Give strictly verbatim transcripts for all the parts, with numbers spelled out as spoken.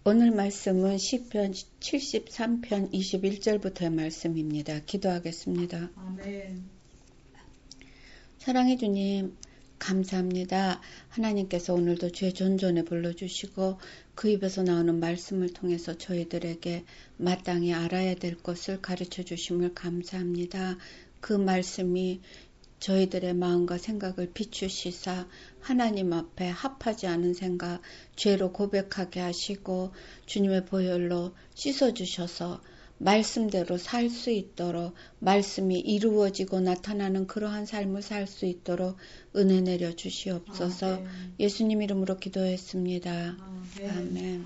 오늘 말씀은 시편 칠십삼 편 이십일 절부터의 말씀입니다. 기도하겠습니다. 아멘. 사랑해 주님, 감사합니다. 하나님께서 오늘도 주의 존존에 불러주시고 그 입에서 나오는 말씀을 통해서 저희들에게 마땅히 알아야 될 것을 가르쳐 주심을 감사합니다. 그 말씀이 저희들의 마음과 생각을 비추시사 하나님 앞에 합하지 않은 생각, 죄로 고백하게 하시고 주님의 보혈로 씻어주셔서 말씀대로 살 수 있도록 말씀이 이루어지고 나타나는 그러한 삶을 살 수 있도록 은혜 내려 주시옵소서. 아멘. 예수님 이름으로 기도했습니다. 아멘. 아멘.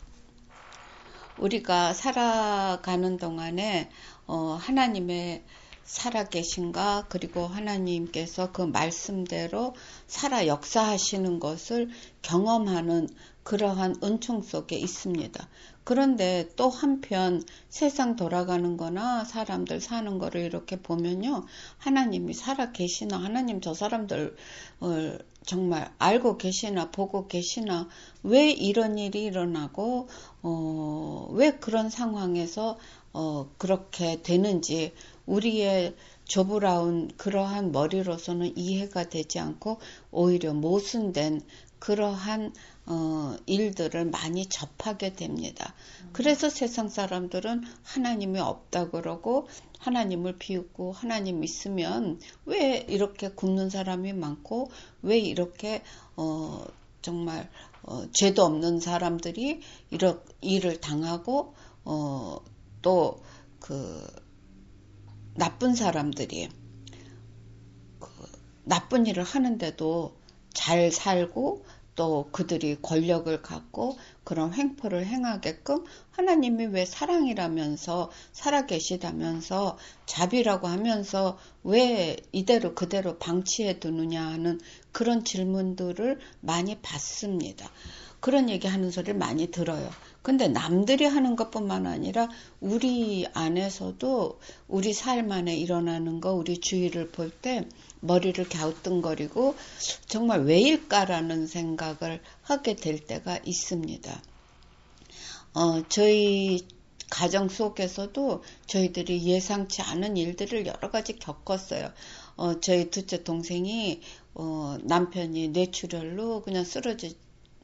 우리가 살아가는 동안에 어, 하나님의 살아계신가 그리고 하나님께서 그 말씀대로 살아 역사하시는 것을 경험하는 그러한 은총 속에 있습니다. 그런데 또 한편 세상 돌아가는 거나 사람들 사는 거를 이렇게 보면요. 하나님이 살아 계시나 하나님 저 사람들 어, 정말 알고 계시나 보고 계시나 왜 이런 일이 일어나고 어, 왜 그런 상황에서 어, 그렇게 되는지 우리의 조브라운 그러한 머리로서는 이해가 되지 않고 오히려 모순된 그러한 어, 일들을 많이 접하게 됩니다. 그래서 세상 사람들은 하나님이 없다 그러고 하나님을 비웃고 하나님 있으면 왜 이렇게 굶는 사람이 많고 왜 이렇게 어, 정말 어, 죄도 없는 사람들이 이런 일을 당하고 어, 또 그 나쁜 사람들이 그 나쁜 일을 하는데도 잘 살고 또 그들이 권력을 갖고 그런 횡포를 행하게끔 하나님이 왜 사랑이라면서 살아계시다면서 자비라고 하면서 왜 이대로 그대로 방치해 두느냐 하는 그런 질문들을 많이 받습니다. 그런 얘기하는 소리를 많이 들어요. 근데 남들이 하는 것뿐만 아니라 우리 안에서도 우리 삶 안에 일어나는 거 우리 주위를 볼 때 머리를 갸우뚱거리고 정말 왜일까라는 생각을 하게 될 때가 있습니다. 어, 저희 가정 속에서도 저희들이 예상치 않은 일들을 여러 가지 겪었어요. 어, 저희 둘째 동생이 어, 남편이 뇌출혈로 그냥 쓰러지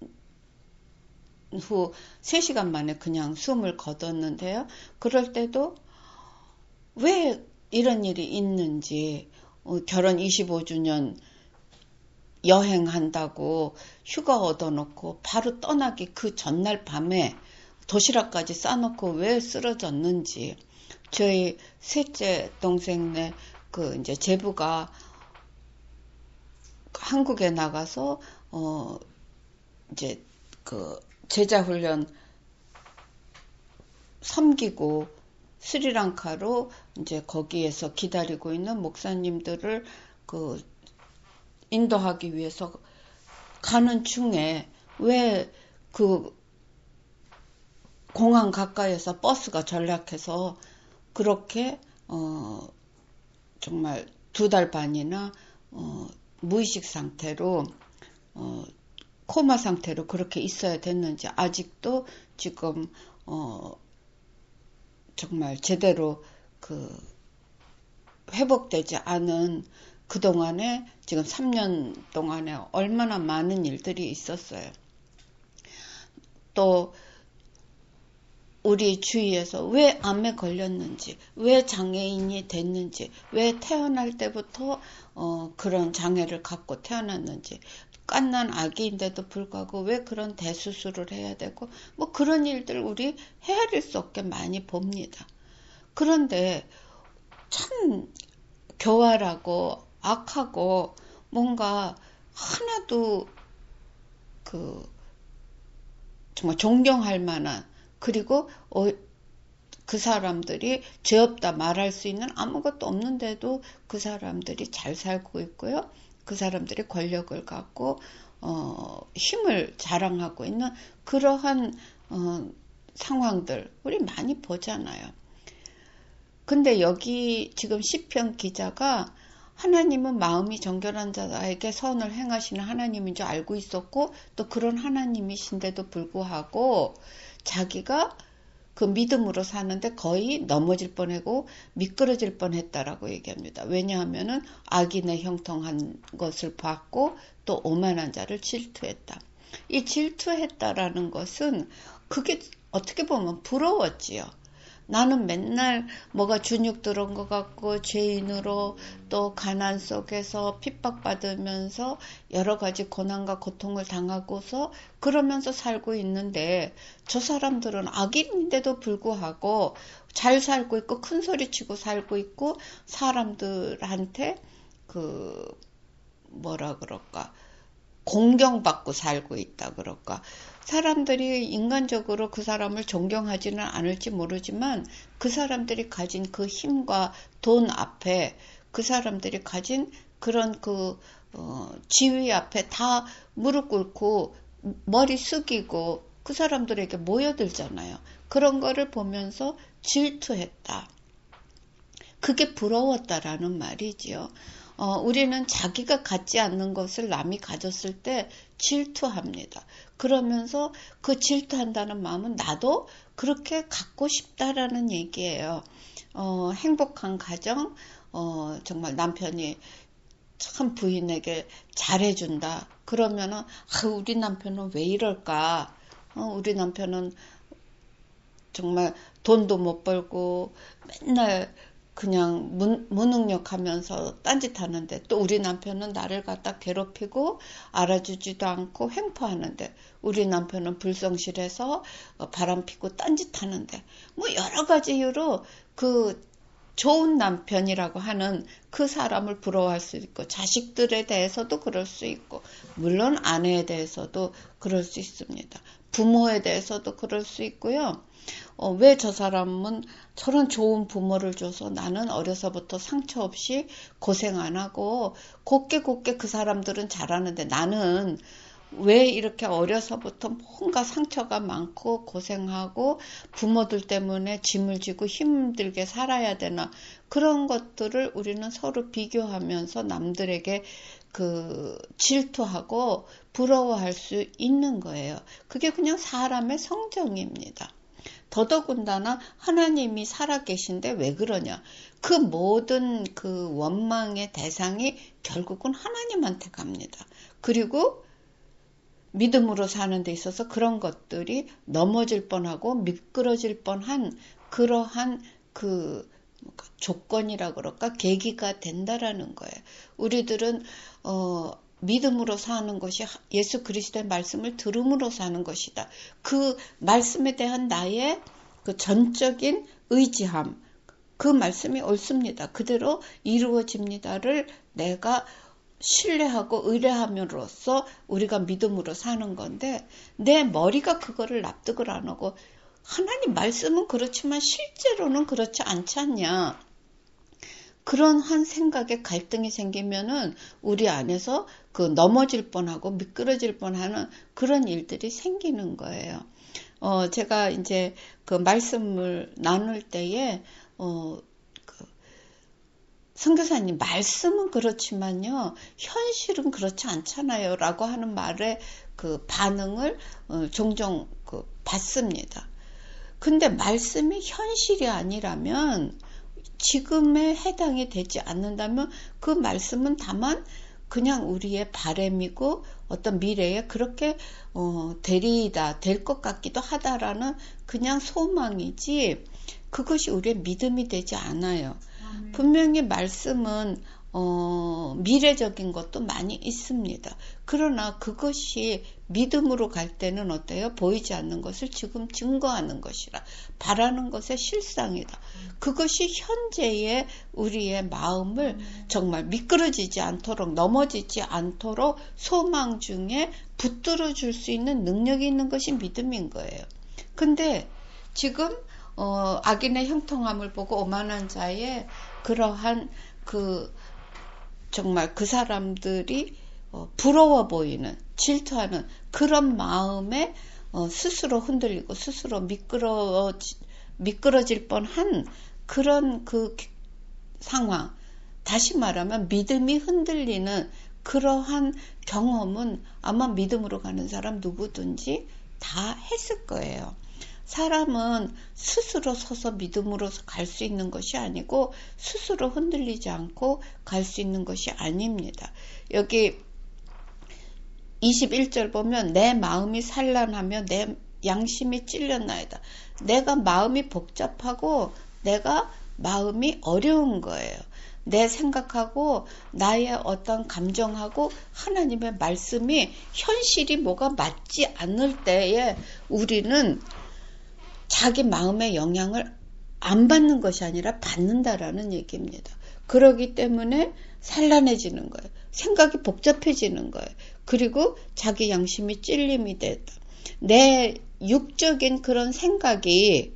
후 세 시간 만에 그냥 숨을 거뒀는데요. 그럴 때도 왜 이런 일이 있는지 어, 결혼 이십오 주년 여행한다고 휴가 얻어놓고 바로 떠나기 그 전날 밤에 도시락까지 싸놓고 왜 쓰러졌는지 저희 셋째 동생네 그 이제 제부가 한국에 나가서 어 이제 그 제자훈련 섬기고 스리랑카로 이제 거기에서 기다리고 있는 목사님들을 그 인도하기 위해서 가는 중에 왜 그 공항 가까이에서 버스가 전락해서 그렇게 어 정말 두 달 반이나 어 무의식 상태로 어 코마 상태로 그렇게 있어야 됐는지 아직도 지금 어 정말 제대로 그 회복되지 않은 그동안에 지금 삼 년 동안에 얼마나 많은 일들이 있었어요. 또 우리 주위에서 왜 암에 걸렸는지, 왜 장애인이 됐는지, 왜 태어날 때부터 어, 그런 장애를 갖고 태어났는지, 갓난 아기인데도 불구하고 왜 그런 대수술을 해야 되고, 뭐 그런 일들 우리 헤아릴 수 없게 많이 봅니다. 그런데 참 교활하고 악하고 뭔가 하나도 그 정말 존경할 만한 그리고 어, 그 사람들이 죄 없다 말할 수 있는 아무것도 없는데도 그 사람들이 잘 살고 있고요. 그 사람들이 권력을 갖고 어, 힘을 자랑하고 있는 그러한 어, 상황들 우리 많이 보잖아요. 근데 여기 지금 시편 기자가 하나님은 마음이 정결한 자에게 선을 행하시는 하나님인 줄 알고 있었고 또 그런 하나님이신데도 불구하고 자기가 그 믿음으로 사는데 거의 넘어질 뻔하고 미끄러질 뻔했다라고 얘기합니다. 왜냐하면은 악인의 형통한 것을 봤고 또 오만한 자를 질투했다. 이 질투했다라는 것은 그게 어떻게 보면 부러웠지요. 나는 맨날 뭐가 준육 들어온 것 같고 죄인으로 또 가난 속에서 핍박받으면서 여러 가지 고난과 고통을 당하고서 그러면서 살고 있는데 저 사람들은 악인인데도 불구하고 잘 살고 있고 큰 소리 치고 살고 있고 사람들한테 그 뭐라 그럴까 공경받고 살고 있다 그럴까. 사람들이 인간적으로 그 사람을 존경하지는 않을지 모르지만 그 사람들이 가진 그 힘과 돈 앞에 그 사람들이 가진 그런 그 어, 지위 앞에 다 무릎 꿇고 머리 숙이고 그 사람들에게 모여들잖아요. 그런 거를 보면서 질투했다. 그게 부러웠다라는 말이지요. 어, 우리는 자기가 갖지 않는 것을 남이 가졌을 때 질투합니다. 그러면서 그 질투한다는 마음은 나도 그렇게 갖고 싶다라는 얘기예요. 어, 행복한 가정, 어, 정말 남편이 참 부인에게 잘해준다. 그러면은, 아, 우리 남편은 왜 이럴까? 어, 우리 남편은 정말 돈도 못 벌고 맨날 그냥 무, 무능력하면서 딴짓하는데 또 우리 남편은 나를 갖다 괴롭히고 알아주지도 않고 횡포하는데 우리 남편은 불성실해서 바람피고 딴짓하는데 뭐 여러 가지 이유로 그 좋은 남편이라고 하는 그 사람을 부러워할 수 있고 자식들에 대해서도 그럴 수 있고 물론 아내에 대해서도 그럴 수 있습니다. 부모에 대해서도 그럴 수 있고요. 어, 왜 저 사람은 저런 좋은 부모를 줘서 나는 어려서부터 상처 없이 고생 안 하고 곱게 곱게 그 사람들은 잘하는데 나는 왜 이렇게 어려서부터 뭔가 상처가 많고 고생하고 부모들 때문에 짐을 지고 힘들게 살아야 되나 그런 것들을 우리는 서로 비교하면서 남들에게 그 질투하고 부러워할 수 있는 거예요. 그게 그냥 사람의 성정입니다. 더더군다나 하나님이 살아계신데 왜 그러냐. 그 모든 그 원망의 대상이 결국은 하나님한테 갑니다. 그리고 믿음으로 사는 데 있어서 그런 것들이 넘어질 뻔하고 미끄러질 뻔한 그러한 그 조건이라 그럴까 계기가 된다라는 거예요. 우리들은 어 믿음으로 사는 것이 예수 그리스도의 말씀을 들음으로 사는 것이다. 그 말씀에 대한 나의 그 전적인 의지함, 그 말씀이 옳습니다. 그대로 이루어집니다를 내가 신뢰하고 의뢰함으로써 우리가 믿음으로 사는 건데 내 머리가 그거를 납득을 안 하고 하나님 말씀은 그렇지만 실제로는 그렇지 않지 않냐. 그런 한 생각에 갈등이 생기면은 우리 안에서 그 넘어질 뻔하고 미끄러질 뻔하는 그런 일들이 생기는 거예요. 어, 제가 이제 그 말씀을 나눌 때에, 어, 그 선교사님, 말씀은 그렇지만요, 현실은 그렇지 않잖아요. 라고 하는 말에 그 반응을 어, 종종 그 받습니다. 근데 말씀이 현실이 아니라면, 지금에 해당이 되지 않는다면 그 말씀은 다만 그냥 우리의 바람이고 어떤 미래에 그렇게 어, 되리이다 될 것 같기도 하다라는 그냥 소망이지 그것이 우리의 믿음이 되지 않아요. 음. 분명히 말씀은 어, 미래적인 것도 많이 있습니다. 그러나 그것이 믿음으로 갈 때는 어때요? 보이지 않는 것을 지금 증거하는 것이라 바라는 것의 실상이다. 그것이 현재의 우리의 마음을 정말 미끄러지지 않도록 넘어지지 않도록 소망 중에 붙들어 줄 수 있는 능력이 있는 것이 믿음인 거예요. 근데 지금 어, 악인의 형통함을 보고 오만한 자의 그러한 그 정말 그 사람들이 어, 부러워 보이는 질투하는 그런 마음에 어, 스스로 흔들리고 스스로 미끄러지, 미끄러질 뻔한 그런 그 상황 다시 말하면 믿음이 흔들리는 그러한 경험은 아마 믿음으로 가는 사람 누구든지 다 했을 거예요. 사람은 스스로 서서 믿음으로 갈 수 있는 것이 아니고 스스로 흔들리지 않고 갈 수 있는 것이 아닙니다. 여기 이십일 절 보면 내 마음이 산란하며 내 양심이 찔렸나이다. 내가 마음이 복잡하고 내가 마음이 어려운 거예요. 내 생각하고 나의 어떤 감정하고 하나님의 말씀이 현실이 뭐가 맞지 않을 때에 우리는 자기 마음의 영향을 안 받는 것이 아니라 받는다라는 얘기입니다. 그러기 때문에 산란해지는 거예요. 생각이 복잡해지는 거예요. 그리고 자기 양심이 찔림이 됐다. 내 육적인 그런 생각이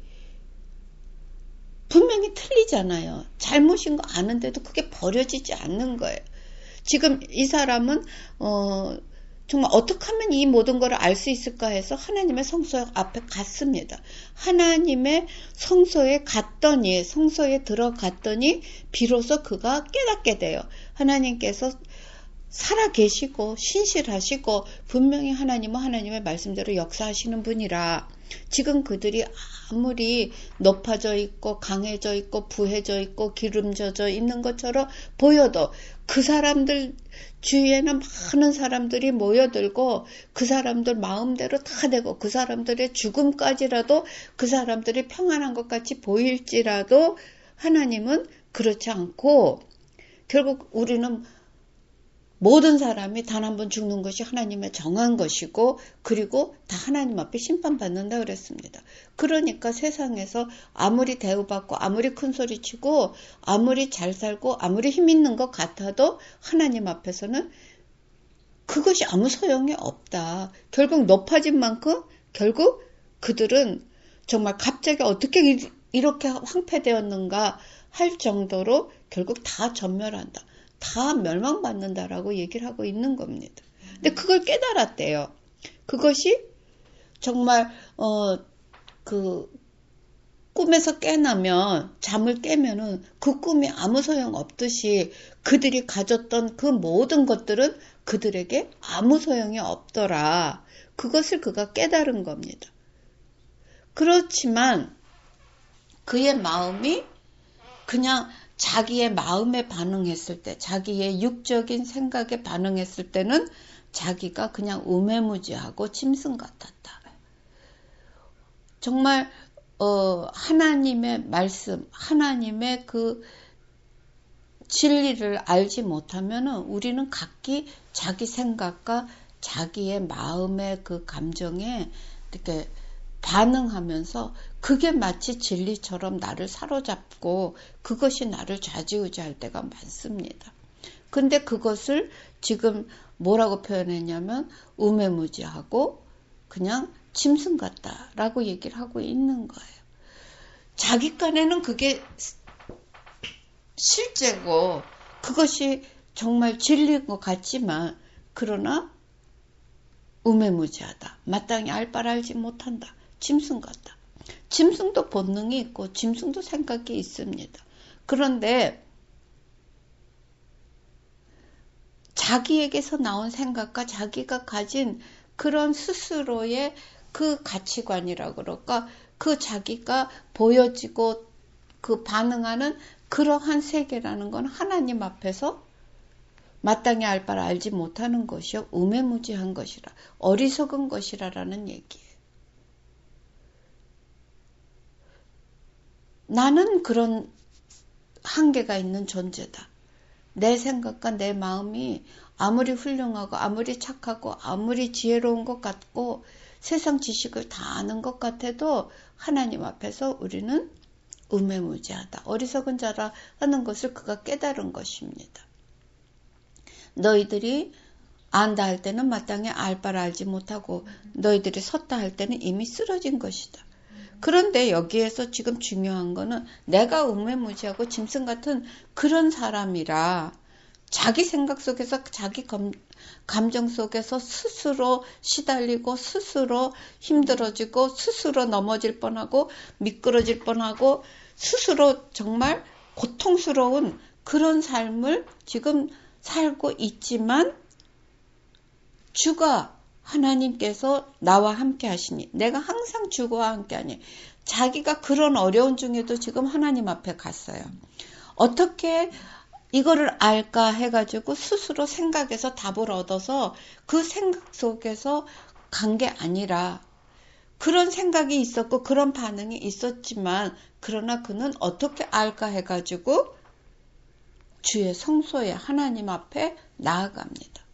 분명히 틀리잖아요. 잘못인 거 아는데도 그게 버려지지 않는 거예요. 지금 이 사람은 어, 정말 어떻게 하면 이 모든 걸 알 수 있을까 해서 하나님의 성소 앞에 갔습니다. 하나님의 성소에 갔더니 성소에 들어갔더니 비로소 그가 깨닫게 돼요. 하나님께서 살아계시고 신실하시고 분명히 하나님은 하나님의 말씀대로 역사하시는 분이라 지금 그들이 아무리 높아져 있고 강해져 있고 부해져 있고 기름져져 있는 것처럼 보여도 그 사람들 주위에는 많은 사람들이 모여들고 그 사람들 마음대로 다 되고 그 사람들의 죽음까지라도 그 사람들이 평안한 것 같이 보일지라도 하나님은 그렇지 않고 결국 우리는 모든 사람이 단 한 번 죽는 것이 하나님의 정한 것이고 그리고 다 하나님 앞에 심판받는다 그랬습니다. 그러니까 세상에서 아무리 대우받고 아무리 큰소리치고 아무리 잘 살고 아무리 힘 있는 것 같아도 하나님 앞에서는 그것이 아무 소용이 없다. 결국 높아진 만큼 결국 그들은 정말 갑자기 어떻게 이렇게 황폐되었는가 할 정도로 결국 다 전멸한다. 다 멸망받는다라고 얘기를 하고 있는 겁니다. 근데 그걸 깨달았대요. 그것이 정말 어, 그 꿈에서 깨나면 잠을 깨면은 그 꿈이 아무 소용 없듯이 그들이 가졌던 그 모든 것들은 그들에게 아무 소용이 없더라. 그것을 그가 깨달은 겁니다. 그렇지만 그의 마음이 그냥 자기의 마음에 반응했을 때, 자기의 육적인 생각에 반응했을 때는 자기가 그냥 우매무지하고 짐승 같았다. 정말 어, 하나님의 말씀, 하나님의 그 진리를 알지 못하면은 우리는 각기 자기 생각과 자기의 마음의 그 감정에 이렇게 반응하면서 그게 마치 진리처럼 나를 사로잡고 그것이 나를 좌지우지할 때가 많습니다. 근데 그것을 지금 뭐라고 표현했냐면 우매무지하고 그냥 짐승 같다라고 얘기를 하고 있는 거예요. 자기 간에는 그게 실제고 그것이 정말 진리인 것 같지만 그러나 우매무지하다. 마땅히 알 바를 알지 못한다. 짐승 같다. 짐승도 본능이 있고 짐승도 생각이 있습니다. 그런데 자기에게서 나온 생각과 자기가 가진 그런 스스로의 그 가치관이라 그럴까 그 자기가 보여지고 그 반응하는 그러한 세계라는 건 하나님 앞에서 마땅히 알 바를 알지 못하는 것이요 우매무지한 것이라 어리석은 것이라라는 얘기예요. 나는 그런 한계가 있는 존재다. 내 생각과 내 마음이 아무리 훌륭하고 아무리 착하고 아무리 지혜로운 것 같고 세상 지식을 다 아는 것 같아도 하나님 앞에서 우리는 우매무지하다. 어리석은 자라 하는 것을 그가 깨달은 것입니다. 너희들이 안다 할 때는 마땅히 알 바를 알지 못하고 너희들이 섰다 할 때는 이미 쓰러진 것이다. 그런데 여기에서 지금 중요한 거는 내가 우매무지하고 짐승 같은 그런 사람이라 자기 생각 속에서 자기 감, 감정 속에서 스스로 시달리고 스스로 힘들어지고 스스로 넘어질 뻔하고 미끄러질 뻔하고 스스로 정말 고통스러운 그런 삶을 지금 살고 있지만 주가 하나님께서 나와 함께 하시니 내가 항상 주와 함께 하니 자기가 그런 어려운 중에도 지금 하나님 앞에 갔어요. 어떻게 이거를 알까 해가지고 스스로 생각해서 답을 얻어서 그 생각 속에서 간 게 아니라 그런 생각이 있었고 그런 반응이 있었지만 그러나 그는 어떻게 알까 해가지고 주의 성소에 하나님 앞에 나아갑니다.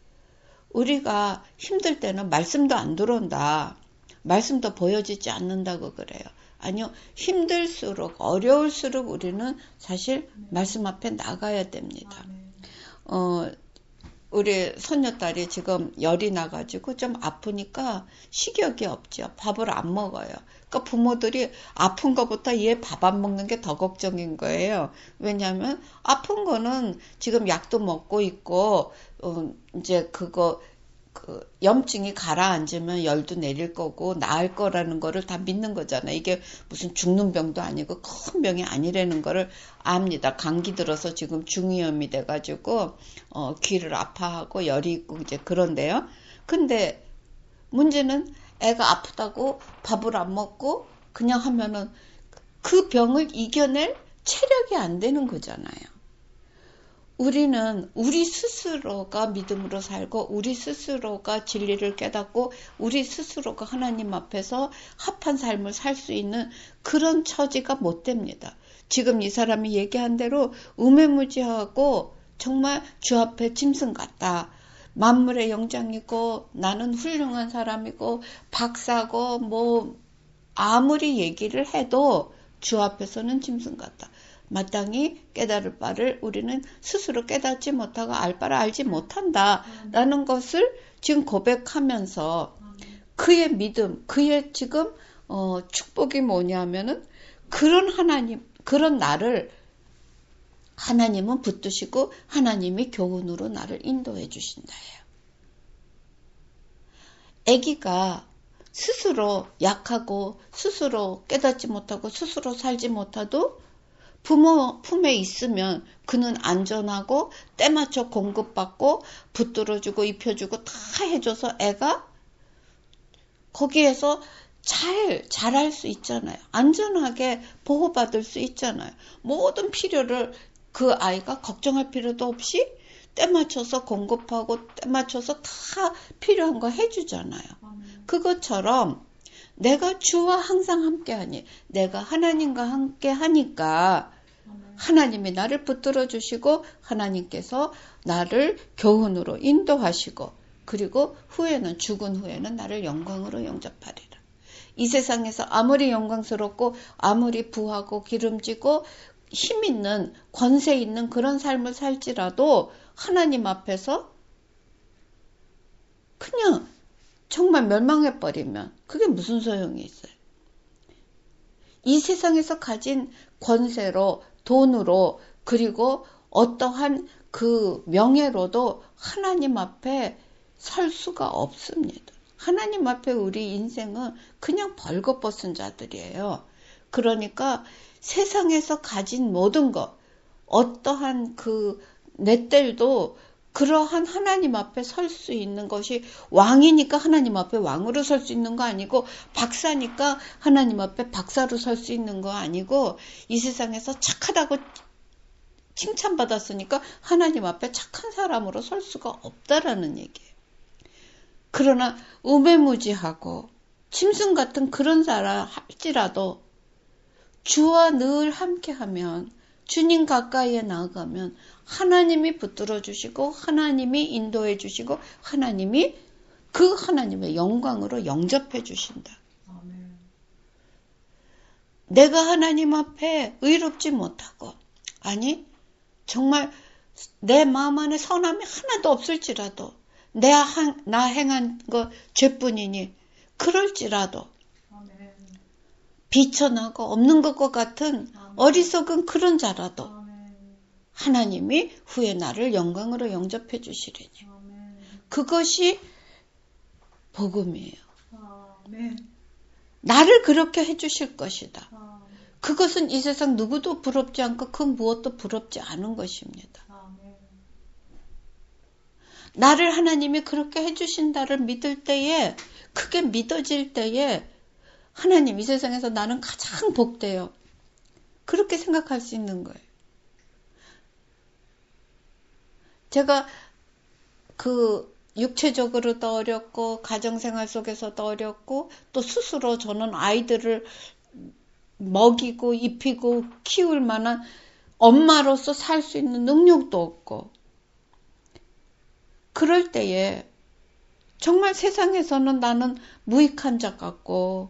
우리가 힘들 때는 말씀도 안 들어온다. 말씀도 보여지지 않는다고 그래요. 아니요. 힘들수록 어려울수록 우리는 사실 말씀 앞에 나가야 됩니다. 어, 우리 손녀딸이 지금 열이 나가지고 좀 아프니까 식욕이 없죠. 밥을 안 먹어요. 그러니까 부모들이 아픈 것보다 얘 밥 안 먹는 게 더 걱정인 거예요. 왜냐하면 아픈 거는 지금 약도 먹고 있고 어, 이제 그거 그 염증이 가라앉으면 열도 내릴 거고 나을 거라는 거를 다 믿는 거잖아요. 이게 무슨 죽는 병도 아니고 큰 병이 아니라는 거를 압니다. 감기 들어서 지금 중이염이 돼가지고 어, 귀를 아파하고 열이 있고 이제 그런데요. 근데 문제는 애가 아프다고 밥을 안 먹고 그냥 하면은 그 병을 이겨낼 체력이 안 되는 거잖아요. 우리는 우리 스스로가 믿음으로 살고 우리 스스로가 진리를 깨닫고 우리 스스로가 하나님 앞에서 합한 삶을 살 수 있는 그런 처지가 못 됩니다. 지금 이 사람이 얘기한 대로 우매무지하고 정말 주 앞에 짐승 같다. 만물의 영장이고 나는 훌륭한 사람이고 박사고 뭐 아무리 얘기를 해도 주 앞에서는 짐승 같다. 마땅히 깨달을 바를 우리는 스스로 깨닫지 못하고 알 바를 알지 못한다라는 것을 지금 고백하면서 그의 믿음, 그의 지금 어, 축복이 뭐냐면은 그런 하나님, 그런 나를 하나님은 붙드시고 하나님이 교훈으로 나를 인도해 주신다예요. 아기가 스스로 약하고 스스로 깨닫지 못하고 스스로 살지 못하도 부모 품에 있으면 그는 안전하고 때맞춰 공급받고 붙들어주고 입혀주고 다 해줘서 애가 거기에서 잘 자랄 수 있잖아요. 안전하게 보호받을 수 있잖아요. 모든 필요를 그 아이가 걱정할 필요도 없이 때 맞춰서 공급하고 때 맞춰서 다 필요한 거 해주잖아요. 그것처럼 내가 주와 항상 함께하니 내가 하나님과 함께 하니까 하나님이 나를 붙들어 주시고 하나님께서 나를 교훈으로 인도하시고 그리고 후에는 죽은 후에는 나를 영광으로 영접하리라. 이 세상에서 아무리 영광스럽고 아무리 부하고 기름지고 힘 있는 권세 있는 그런 삶을 살지라도 하나님 앞에서 그냥 정말 멸망해버리면 그게 무슨 소용이 있어요. 이 세상에서 가진 권세로 돈으로 그리고 어떠한 그 명예로도 하나님 앞에 설 수가 없습니다. 하나님 앞에 우리 인생은 그냥 벌거벗은 자들이에요. 그러니까 세상에서 가진 모든 것, 어떠한 그 내 딸도 그러한 하나님 앞에 설 수 있는 것이 왕이니까 하나님 앞에 왕으로 설 수 있는 거 아니고 박사니까 하나님 앞에 박사로 설 수 있는 거 아니고 이 세상에서 착하다고 칭찬받았으니까 하나님 앞에 착한 사람으로 설 수가 없다라는 얘기예요. 그러나 우매무지하고 짐승 같은 그런 사람 할지라도 주와 늘 함께하면 주님 가까이에 나아가면 하나님이 붙들어 주시고 하나님이 인도해 주시고 하나님이 그 하나님의 영광으로 영접해 주신다. 아멘. 내가 하나님 앞에 의롭지 못하고 아니 정말 내 마음 안에 선함이 하나도 없을지라도 내 한, 나 행한 거 죄뿐이니 그럴지라도 아멘. 비천하고 없는 것과 같은 아멘. 어리석은 그런 자라도 아멘. 하나님이 후에 나를 영광으로 영접해 주시리니 아멘. 그것이 복음이에요. 아멘. 나를 그렇게 해 주실 것이다. 아멘. 그것은 이 세상 누구도 부럽지 않고 그 무엇도 부럽지 않은 것입니다. 나를 하나님이 그렇게 해주신다를 믿을 때에, 그게 믿어질 때에 하나님, 이 세상에서 나는 가장 복돼요. 그렇게 생각할 수 있는 거예요. 제가 그 육체적으로도 어렵고 가정생활 속에서도 어렵고 또 스스로 저는 아이들을 먹이고 입히고 키울 만한 엄마로서 살 수 있는 능력도 없고, 그럴 때에 정말 세상에서는 나는 무익한 자 같고,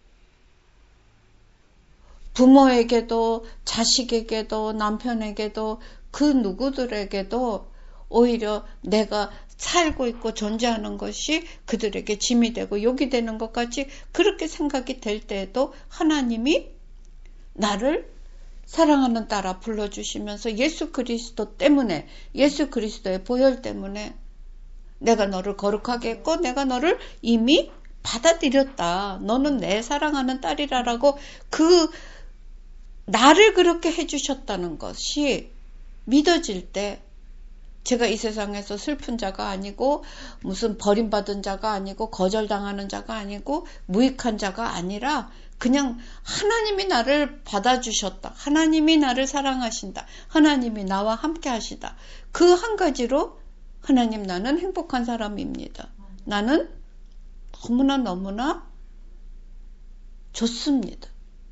부모에게도 자식에게도 남편에게도 그 누구들에게도 오히려 내가 살고 있고 존재하는 것이 그들에게 짐이 되고 욕이 되는 것 같이 그렇게 생각이 될 때에도 하나님이 나를 사랑하는 딸아 불러주시면서 예수 그리스도 때문에, 예수 그리스도의 보혈 때문에 내가 너를 거룩하게 했고 내가 너를 이미 받아들였다. 너는 내 사랑하는 딸이라라고 그 나를 그렇게 해주셨다는 것이 믿어질 때, 제가 이 세상에서 슬픈 자가 아니고 무슨 버림받은 자가 아니고 거절당하는 자가 아니고 무익한 자가 아니라 그냥 하나님이 나를 받아주셨다. 하나님이 나를 사랑하신다. 하나님이 나와 함께 하시다. 그 한 가지로 하나님, 나는 행복한 사람입니다. 나는 너무나 너무나 좋습니다.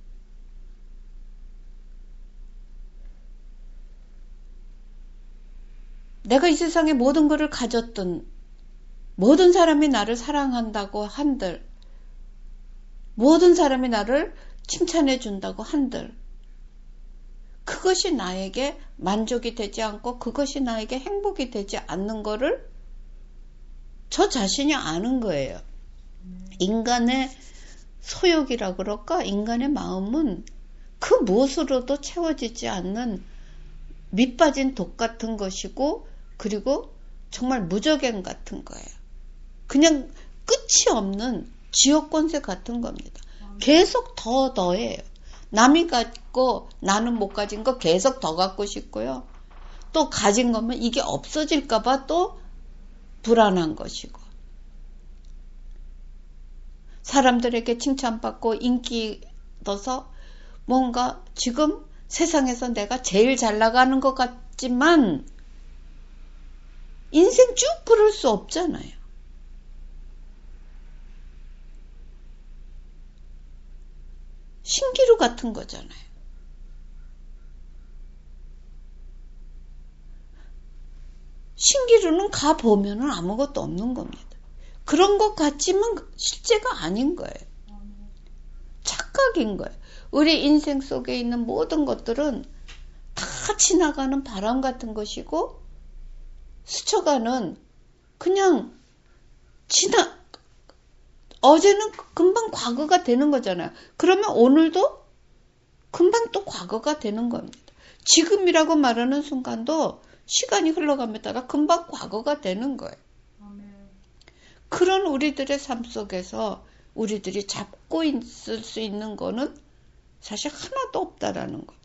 내가 이 세상에 모든 것을 가졌던, 모든 사람이 나를 사랑한다고 한들, 모든 사람이 나를 칭찬해 준다고 한들, 그것이 나에게 만족이 되지 않고 그것이 나에게 행복이 되지 않는 거를 저 자신이 아는 거예요. 인간의 소욕이라 그럴까? 인간의 마음은 그 무엇으로도 채워지지 않는 밑빠진 독 같은 것이고, 그리고 정말 무적행 같은 거예요. 그냥 끝이 없는 지옥 권세 같은 겁니다. 계속 더 더해요. 남이 갖고 나는 못 가진 거 계속 더 갖고 싶고요. 또 가진 거면 이게 없어질까 봐 또 불안한 것이고, 사람들에게 칭찬받고 인기 얻어서 뭔가 지금 세상에서 내가 제일 잘 나가는 것 같지만 인생 쭉 그럴 수 없잖아요. 신기루 같은 거잖아요. 신기루는 가보면 아무것도 없는 겁니다. 그런 것 같지만 실제가 아닌 거예요. 착각인 거예요. 우리 인생 속에 있는 모든 것들은 다 지나가는 바람 같은 것이고, 스쳐가는 그냥 지나 어제는 금방 과거가 되는 거잖아요. 그러면 오늘도 금방 또 과거가 되는 겁니다. 지금이라고 말하는 순간도 시간이 흘러감에 따라 금방 과거가 되는 거예요. 그런 우리들의 삶 속에서 우리들이 잡고 있을 수 있는 거는 사실 하나도 없다라는 겁니다.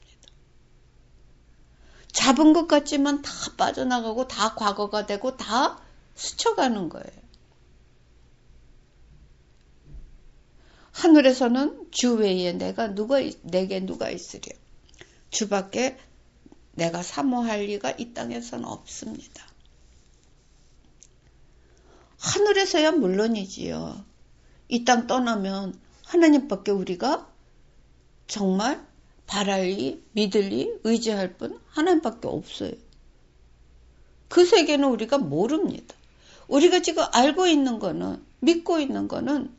잡은 것 같지만 다 빠져나가고 다 과거가 되고 다 스쳐가는 거예요. 하늘에서는 주 외에 내가 누가 내게 누가 있으랴. 주밖에 내가 사모할 리가 이 땅에서는 없습니다. 하늘에서야 물론이지요. 이 땅 떠나면 하나님밖에 우리가 정말 바랄 리, 믿을 리, 의지할 분 하나님밖에 없어요. 그 세계는 우리가 모릅니다. 우리가 지금 알고 있는 거는, 믿고 있는 거는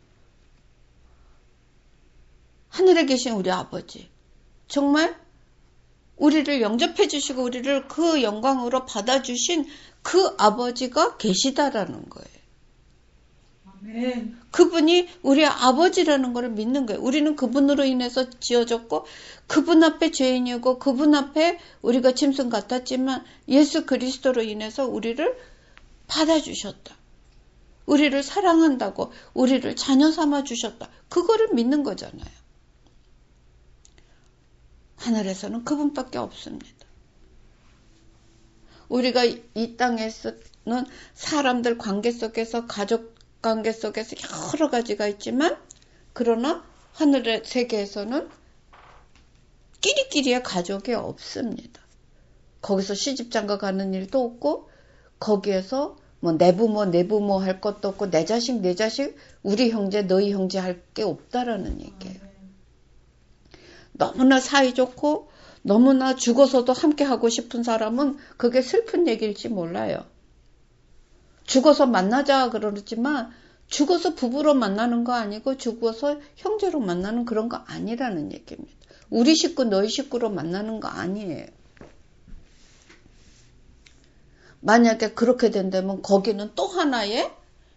하늘에 계신 우리 아버지, 정말 우리를 영접해 주시고 우리를 그 영광으로 받아주신 그 아버지가 계시다라는 거예요. 아멘. 그분이 우리 아버지라는 걸 믿는 거예요. 우리는 그분으로 인해서 지어졌고 그분 앞에 죄인이고 그분 앞에 우리가 짐승 같았지만 예수 그리스도로 인해서 우리를 받아주셨다. 우리를 사랑한다고 우리를 자녀 삼아 주셨다. 그거를 믿는 거잖아요. 하늘에서는 그분밖에 없습니다. 우리가 이 땅에서는 사람들 관계 속에서, 가족 관계 속에서 여러 가지가 있지만, 그러나 하늘의 세계에서는 끼리끼리의 가족이 없습니다. 거기서 시집장가 가는 일도 없고, 거기에서 뭐 내 부모 내 부모 할 것도 없고, 내 자식 내 자식 우리 형제 너희 형제 할 게 없다라는 얘기예요. 너무나 사이좋고 너무나 죽어서도 함께 하고 싶은 사람은 그게 슬픈 얘기일지 몰라요. 죽어서 만나자 그러지만 죽어서 부부로 만나는 거 아니고 죽어서 형제로 만나는 그런 거 아니라는 얘기입니다. 우리 식구 너희 식구로 만나는 거 아니에요. 만약에 그렇게 된다면 거기는 또 하나의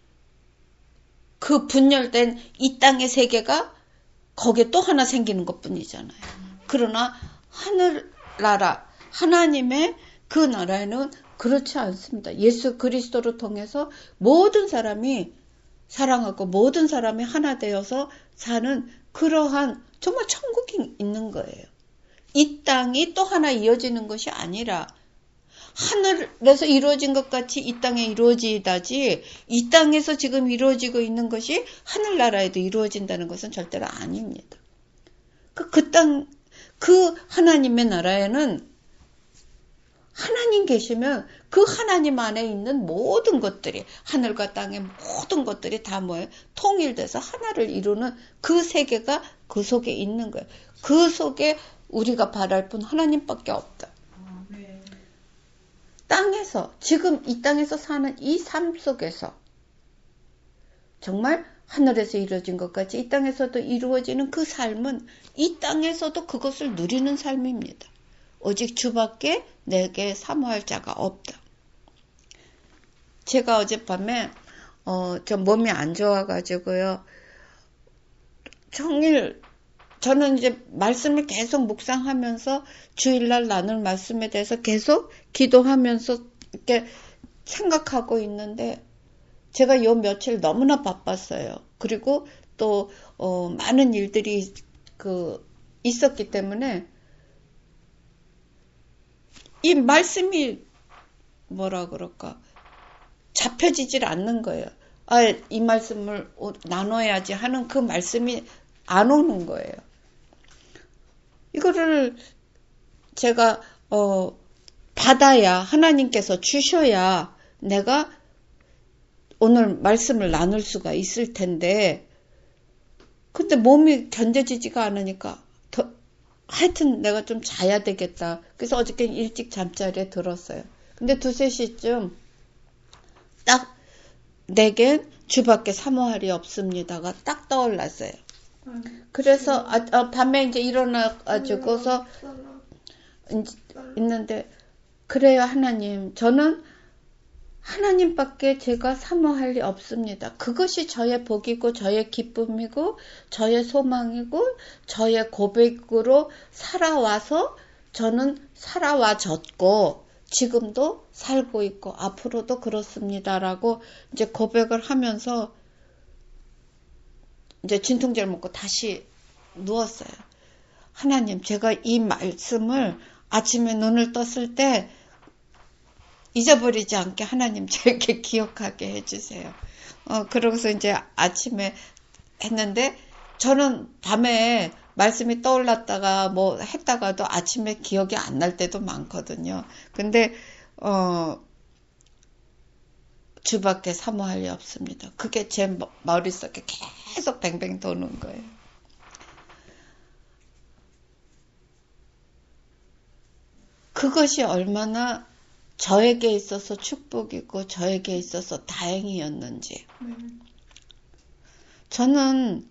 그 분열된 이 땅의 세계가 거기에 또 하나 생기는 것뿐이잖아요. 그러나 하늘나라, 하나님의 그 나라에는 그렇지 않습니다. 예수 그리스도를 통해서 모든 사람이 사랑하고 모든 사람이 하나 되어서 사는 그러한 정말 천국이 있는 거예요. 이 땅이 또 하나 이어지는 것이 아니라 하늘에서 이루어진 것 같이 이 땅에 이루어지다지, 이 땅에서 지금 이루어지고 있는 것이 하늘나라에도 이루어진다는 것은 절대로 아닙니다. 그, 그 땅, 그 하나님의 나라에는 하나님 계시면 그 하나님 안에 있는 모든 것들이, 하늘과 땅의 모든 것들이 다 뭐예요? 통일돼서 하나를 이루는 그 세계가 그 속에 있는 거예요. 그 속에 우리가 바랄 뿐 하나님밖에 없다. 땅에서, 지금 이 땅에서 사는 이 삶 속에서 정말 하늘에서 이루어진 것 같이 이 땅에서도 이루어지는 그 삶은 이 땅에서도 그것을 누리는 삶입니다. 오직 주밖에 내게 사모할 자가 없다. 제가 어젯밤에 어, 좀 몸이 안 좋아가지고요. 종일 저는 이제 말씀을 계속 묵상하면서 주일날 나눌 말씀에 대해서 계속 기도하면서 이렇게 생각하고 있는데, 제가 요 며칠 너무나 바빴어요. 그리고 또 어, 많은 일들이 그 있었기 때문에 이 말씀이 뭐라 그럴까 잡혀지질 않는 거예요. 아, 이 말씀을 나눠야지 하는 그 말씀이 안 오는 거예요. 이거를 제가 어, 받아야, 하나님께서 주셔야 내가 오늘 말씀을 나눌 수가 있을 텐데, 근데 몸이 견뎌지지가 않으니까 겨, 하여튼 내가 좀 자야 되겠다. 그래서 어저께 일찍 잠자리에 들었어요. 근데 두세 시쯤 딱 내겐 주밖에 사모할이 없습니다가 딱 떠올랐어요. 그래서 아, 아, 밤에 이제 일어나가지고서 있는데, 그래요 하나님, 저는 하나님밖에 제가 사모할 리 없습니다. 그것이 저의 복이고 저의 기쁨이고 저의 소망이고 저의 고백으로 살아와서 저는 살아와졌고 지금도 살고 있고 앞으로도 그렇습니다라고 이제 고백을 하면서 이제 진통제를 먹고 다시 누웠어요. 하나님, 제가 이 말씀을 아침에 눈을 떴을 때 잊어버리지 않게 하나님 저에게 기억하게 해주세요. 어, 그러고서 이제 아침에 했는데, 저는 밤에 말씀이 떠올랐다가 뭐 했다가도 아침에 기억이 안 날 때도 많거든요. 근데 어, 주밖에 사모할 리 없습니다. 그게 제 머릿속에 계속 뱅뱅 도는 거예요. 그것이 얼마나 저에게 있어서 축복이고 저에게 있어서 다행이었는지. 저는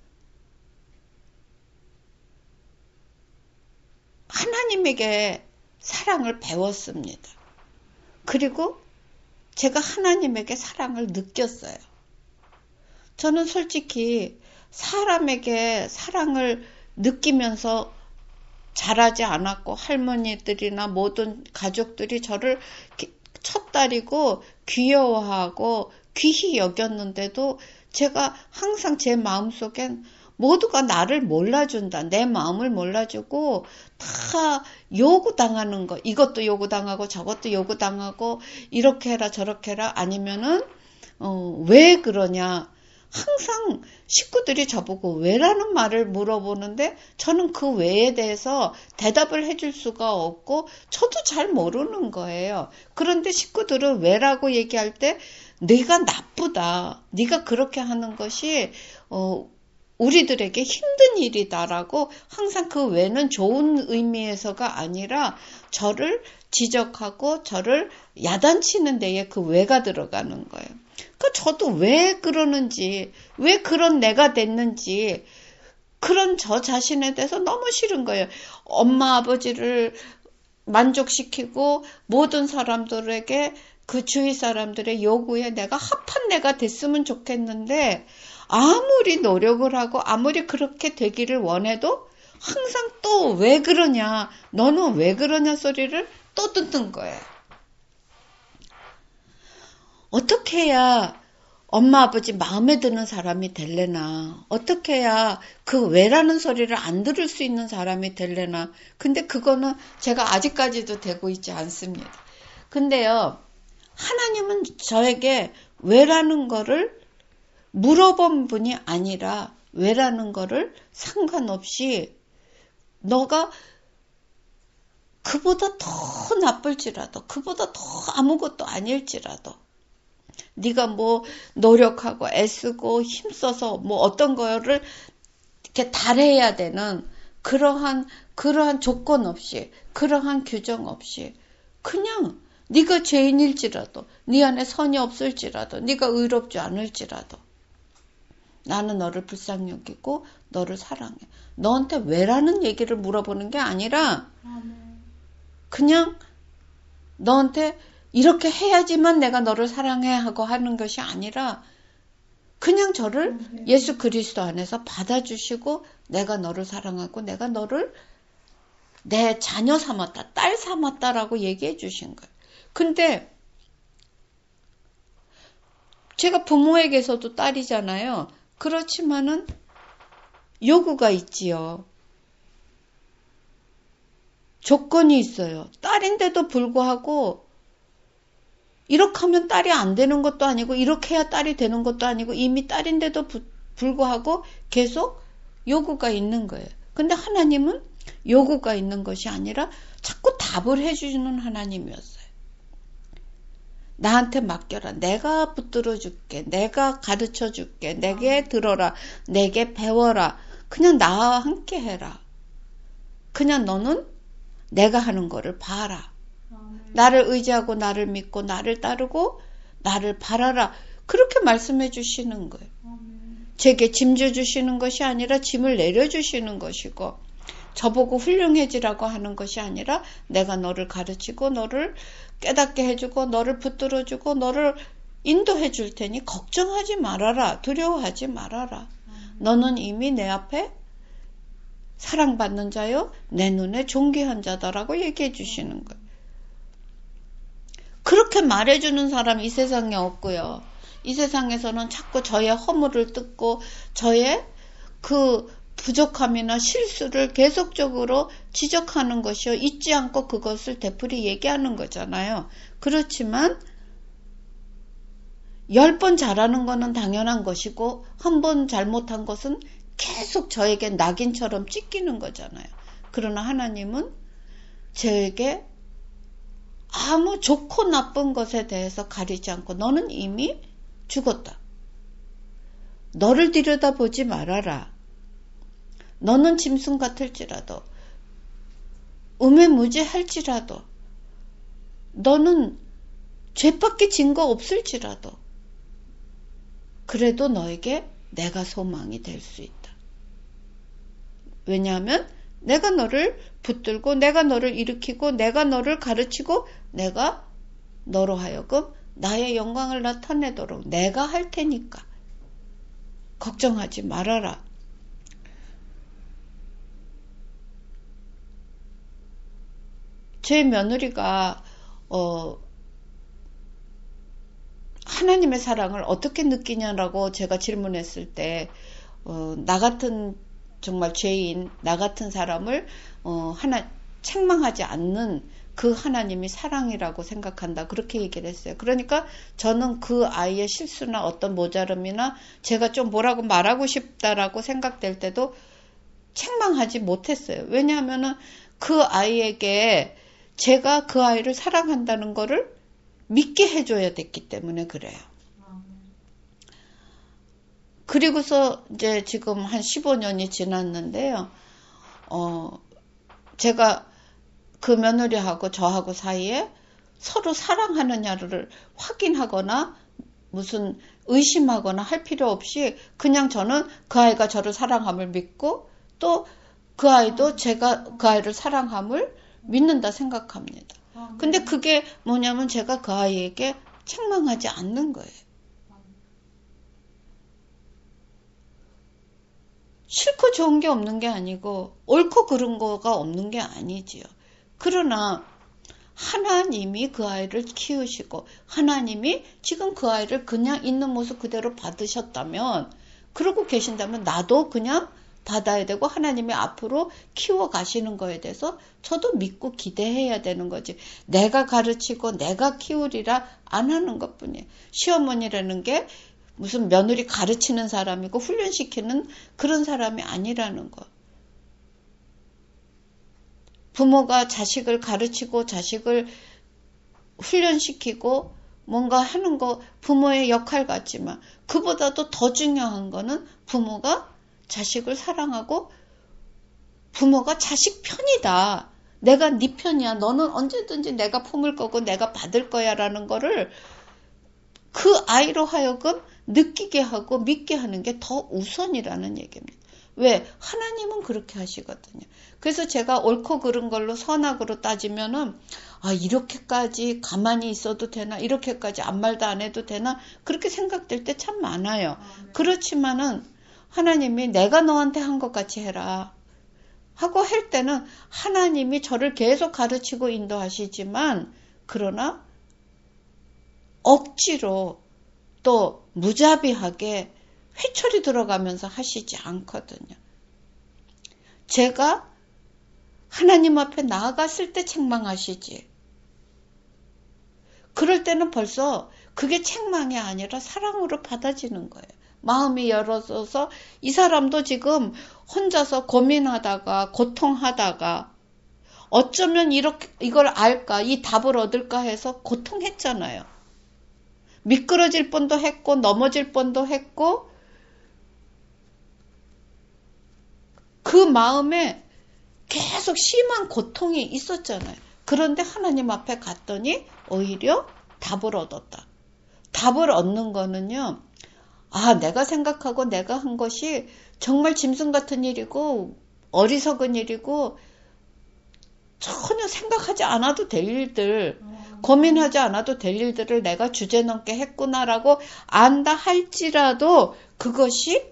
하나님에게 사랑을 배웠습니다. 그리고 제가 하나님에게 사랑을 느꼈어요. 저는 솔직히 사람에게 사랑을 느끼면서 자라지 않았고, 할머니들이나 모든 가족들이 저를 쳤다리고 귀여워하고 귀히 여겼는데도 제가 항상 제 마음속엔 모두가 나를 몰라준다. 내 마음을 몰라주고 다 요구당하는 거. 이것도 요구당하고 저것도 요구당하고 이렇게 해라 저렇게 해라. 아니면은 어, 왜 그러냐. 항상 식구들이 저보고 왜라는 말을 물어보는데 저는 그 왜에 대해서 대답을 해줄 수가 없고 저도 잘 모르는 거예요. 그런데 식구들은 왜라고 얘기할 때 네가 나쁘다. 네가 그렇게 하는 것이 어, 우리들에게 힘든 일이다라고 항상 그 왜는 좋은 의미에서가 아니라 저를 지적하고 저를 야단치는 데에 그 왜가 들어가는 거예요. 그 저도 왜 그러는지, 왜 그런 내가 됐는지, 그런 저 자신에 대해서 너무 싫은 거예요. 엄마, 아버지를 만족시키고 모든 사람들에게 그 주위 사람들의 요구에 내가 합한 내가 됐으면 좋겠는데 아무리 노력을 하고 아무리 그렇게 되기를 원해도 항상 또 왜 그러냐, 너는 왜 그러냐 소리를 또 듣는 거예요. 어떻게 해야 엄마 아버지 마음에 드는 사람이 될래나, 어떻게 해야 그 왜라는 소리를 안 들을 수 있는 사람이 될래나. 근데 그거는 제가 아직까지도 되고 있지 않습니다. 근데요, 하나님은 저에게 왜라는 거를 물어본 분이 아니라 왜라는 거를 상관없이 너가 그보다 더 나쁠지라도, 그보다 더 아무것도 아닐지라도 네가 뭐 노력하고 애쓰고 힘써서 뭐 어떤 거를 이렇게 달해야 되는 그러한 그러한 조건 없이, 그러한 규정 없이 그냥 네가 죄인일지라도, 네 안에 선이 없을지라도, 네가 의롭지 않을지라도 나는 너를 불쌍히 여기고 너를 사랑해. 너한테 왜라는 얘기를 물어보는 게 아니라 그냥 너한테 이렇게 해야지만 내가 너를 사랑해 하고 하는 것이 아니라 그냥 저를 예수 그리스도 안에서 받아주시고 내가 너를 사랑하고 내가 너를 내 자녀 삼았다, 딸 삼았다라고 얘기해 주신 거예요. 근데 제가 부모에게서도 딸이잖아요. 그렇지만은 요구가 있지요. 조건이 있어요. 딸인데도 불구하고 이렇게 하면 딸이 안 되는 것도 아니고 이렇게 해야 딸이 되는 것도 아니고 이미 딸인데도 부, 불구하고 계속 요구가 있는 거예요. 근데 하나님은 요구가 있는 것이 아니라 자꾸 답을 해주시는 하나님이었어요. 나한테 맡겨라. 내가 붙들어 줄게. 내가 가르쳐 줄게. 내게 들어라. 내게 배워라. 그냥 나와 함께 해라. 그냥 너는 내가 하는 거를 봐라. 나를 의지하고 나를 믿고 나를 따르고 나를 바라라. 그렇게 말씀해 주시는 거예요. 제게 짐 주시는 것이 아니라 짐을 내려주시는 것이고 저보고 훌륭해지라고 하는 것이 아니라 내가 너를 가르치고 너를 깨닫게 해주고 너를 붙들어주고 너를 인도해 줄 테니 걱정하지 말아라. 두려워하지 말아라. 너는 이미 내 앞에 사랑받는 자요 내 눈에 존귀한 자다라고 얘기해 주시는 거예요. 그렇게 말해주는 사람 이 세상에 없고요. 이 세상에서는 자꾸 저의 허물을 뜯고 저의 그 부족함이나 실수를 계속적으로 지적하는 것이요. 잊지 않고 그것을 되풀이 얘기하는 거잖아요. 그렇지만 열 번 잘하는 것은 당연한 것이고 한 번 잘못한 것은 계속 저에게 낙인처럼 찍히는 거잖아요. 그러나 하나님은 저에게 아무 좋고 나쁜 것에 대해서 가리지 않고 너는 이미 죽었다. 너를 들여다보지 말아라. 너는 짐승 같을지라도 우매무지할지라도 너는 죄밖에 진 거 없을지라도 그래도 너에게 내가 소망이 될 수 있다. 왜냐하면 내가 너를 붙들고 내가 너를 일으키고 내가 너를 가르치고 내가 너로 하여금 나의 영광을 나타내도록 내가 할 테니까 걱정하지 말아라. 제 며느리가 어, 하나님의 사랑을 어떻게 느끼냐라고 제가 질문했을 때 어, 나 같은 정말 죄인, 나 같은 사람을 어, 하나 책망하지 않는 그 하나님이 사랑이라고 생각한다. 그렇게 얘기를 했어요. 그러니까 저는 그 아이의 실수나 어떤 모자름이나 제가 좀 뭐라고 말하고 싶다라고 생각될 때도 책망하지 못했어요. 왜냐하면은 그 아이에게 제가 그 아이를 사랑한다는 거를 믿게 해줘야 됐기 때문에 그래요. 그리고서 이제 지금 한 십오 년이 지났는데요. 어, 제가 그 며느리하고 저하고 사이에 서로 사랑하느냐를 확인하거나 무슨 의심하거나 할 필요 없이 그냥 저는 그 아이가 저를 사랑함을 믿고 또 그 아이도 제가 그 아이를 사랑함을 믿는다 생각합니다. 근데 그게 뭐냐면 제가 그 아이에게 책망하지 않는 거예요. 싫고 좋은 게 없는 게 아니고 옳고 그른 거가 없는 게 아니지요. 그러나 하나님이 그 아이를 키우시고 하나님이 지금 그 아이를 그냥 있는 모습 그대로 받으셨다면 그러고 계신다면 나도 그냥 받아야 되고 하나님이 앞으로 키워가시는 거에 대해서 저도 믿고 기대해야 되는 거지. 내가 가르치고 내가 키우리라 안 하는 것뿐이에요. 시어머니라는 게 무슨 며느리 가르치는 사람이고 훈련시키는 그런 사람이 아니라는 거. 부모가 자식을 가르치고 자식을 훈련시키고 뭔가 하는 거 부모의 역할 같지만 그보다도 더 중요한 거는 부모가 자식을 사랑하고 부모가 자식 편이다. 내가 네 편이야. 너는 언제든지 내가 품을 거고 내가 받을 거야 라는 거를 그 아이로 하여금 느끼게 하고 믿게 하는 게 더 우선이라는 얘기입니다. 왜? 하나님은 그렇게 하시거든요. 그래서 제가 옳고 그른 걸로 선악으로 따지면은 아 이렇게까지 가만히 있어도 되나? 이렇게까지 아무 말도 안 해도 되나? 그렇게 생각될 때 참 많아요. 아, 네. 그렇지만은 하나님이 내가 너한테 한 것 같이 해라 하고 할 때는 하나님이 저를 계속 가르치고 인도하시지만 그러나 억지로 또 무자비하게 회초리 들어가면서 하시지 않거든요. 제가 하나님 앞에 나아갔을 때 책망하시지. 그럴 때는 벌써 그게 책망이 아니라 사랑으로 받아지는 거예요. 마음이 열어져서 이 사람도 지금 혼자서 고민하다가 고통하다가 어쩌면 이렇게 이걸 알까 이 답을 얻을까 해서 고통했잖아요. 미끄러질 뻔도 했고 넘어질 뻔도 했고 그 마음에 계속 심한 고통이 있었잖아요. 그런데 하나님 앞에 갔더니 오히려 답을 얻었다. 답을 얻는 거는요. 아, 내가 생각하고 내가 한 것이 정말 짐승 같은 일이고 어리석은 일이고 전혀 생각하지 않아도 될 일들, 고민하지 않아도 될 일들을 내가 주제넘게 했구나라고 안다 할지라도 그것이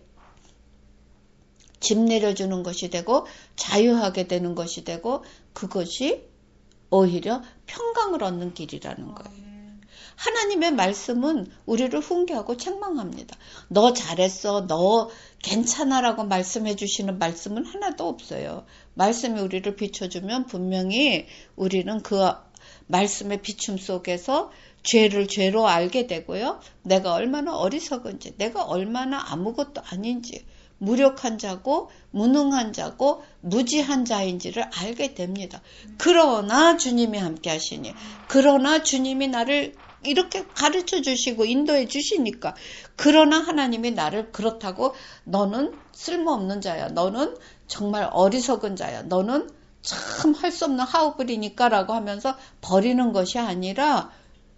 짐 내려주는 것이 되고 자유하게 되는 것이 되고 그것이 오히려 평강을 얻는 길이라는 거예요. 하나님의 말씀은 우리를 훈계하고 책망합니다. 너 잘했어, 너 괜찮아라고 말씀해 주시는 말씀은 하나도 없어요. 말씀이 우리를 비춰주면 분명히 우리는 그 말씀의 비춤 속에서 죄를 죄로 알게 되고요. 내가 얼마나 어리석은지, 내가 얼마나 아무것도 아닌지, 무력한 자고 무능한 자고 무지한 자인지를 알게 됩니다. 그러나 주님이 함께 하시니, 그러나 주님이 나를 이렇게 가르쳐 주시고 인도해 주시니까, 그러나 하나님이 나를 그렇다고 너는 쓸모없는 자야, 너는 정말 어리석은 자야, 너는 참 할 수 없는 하우블이니까 라고 하면서 버리는 것이 아니라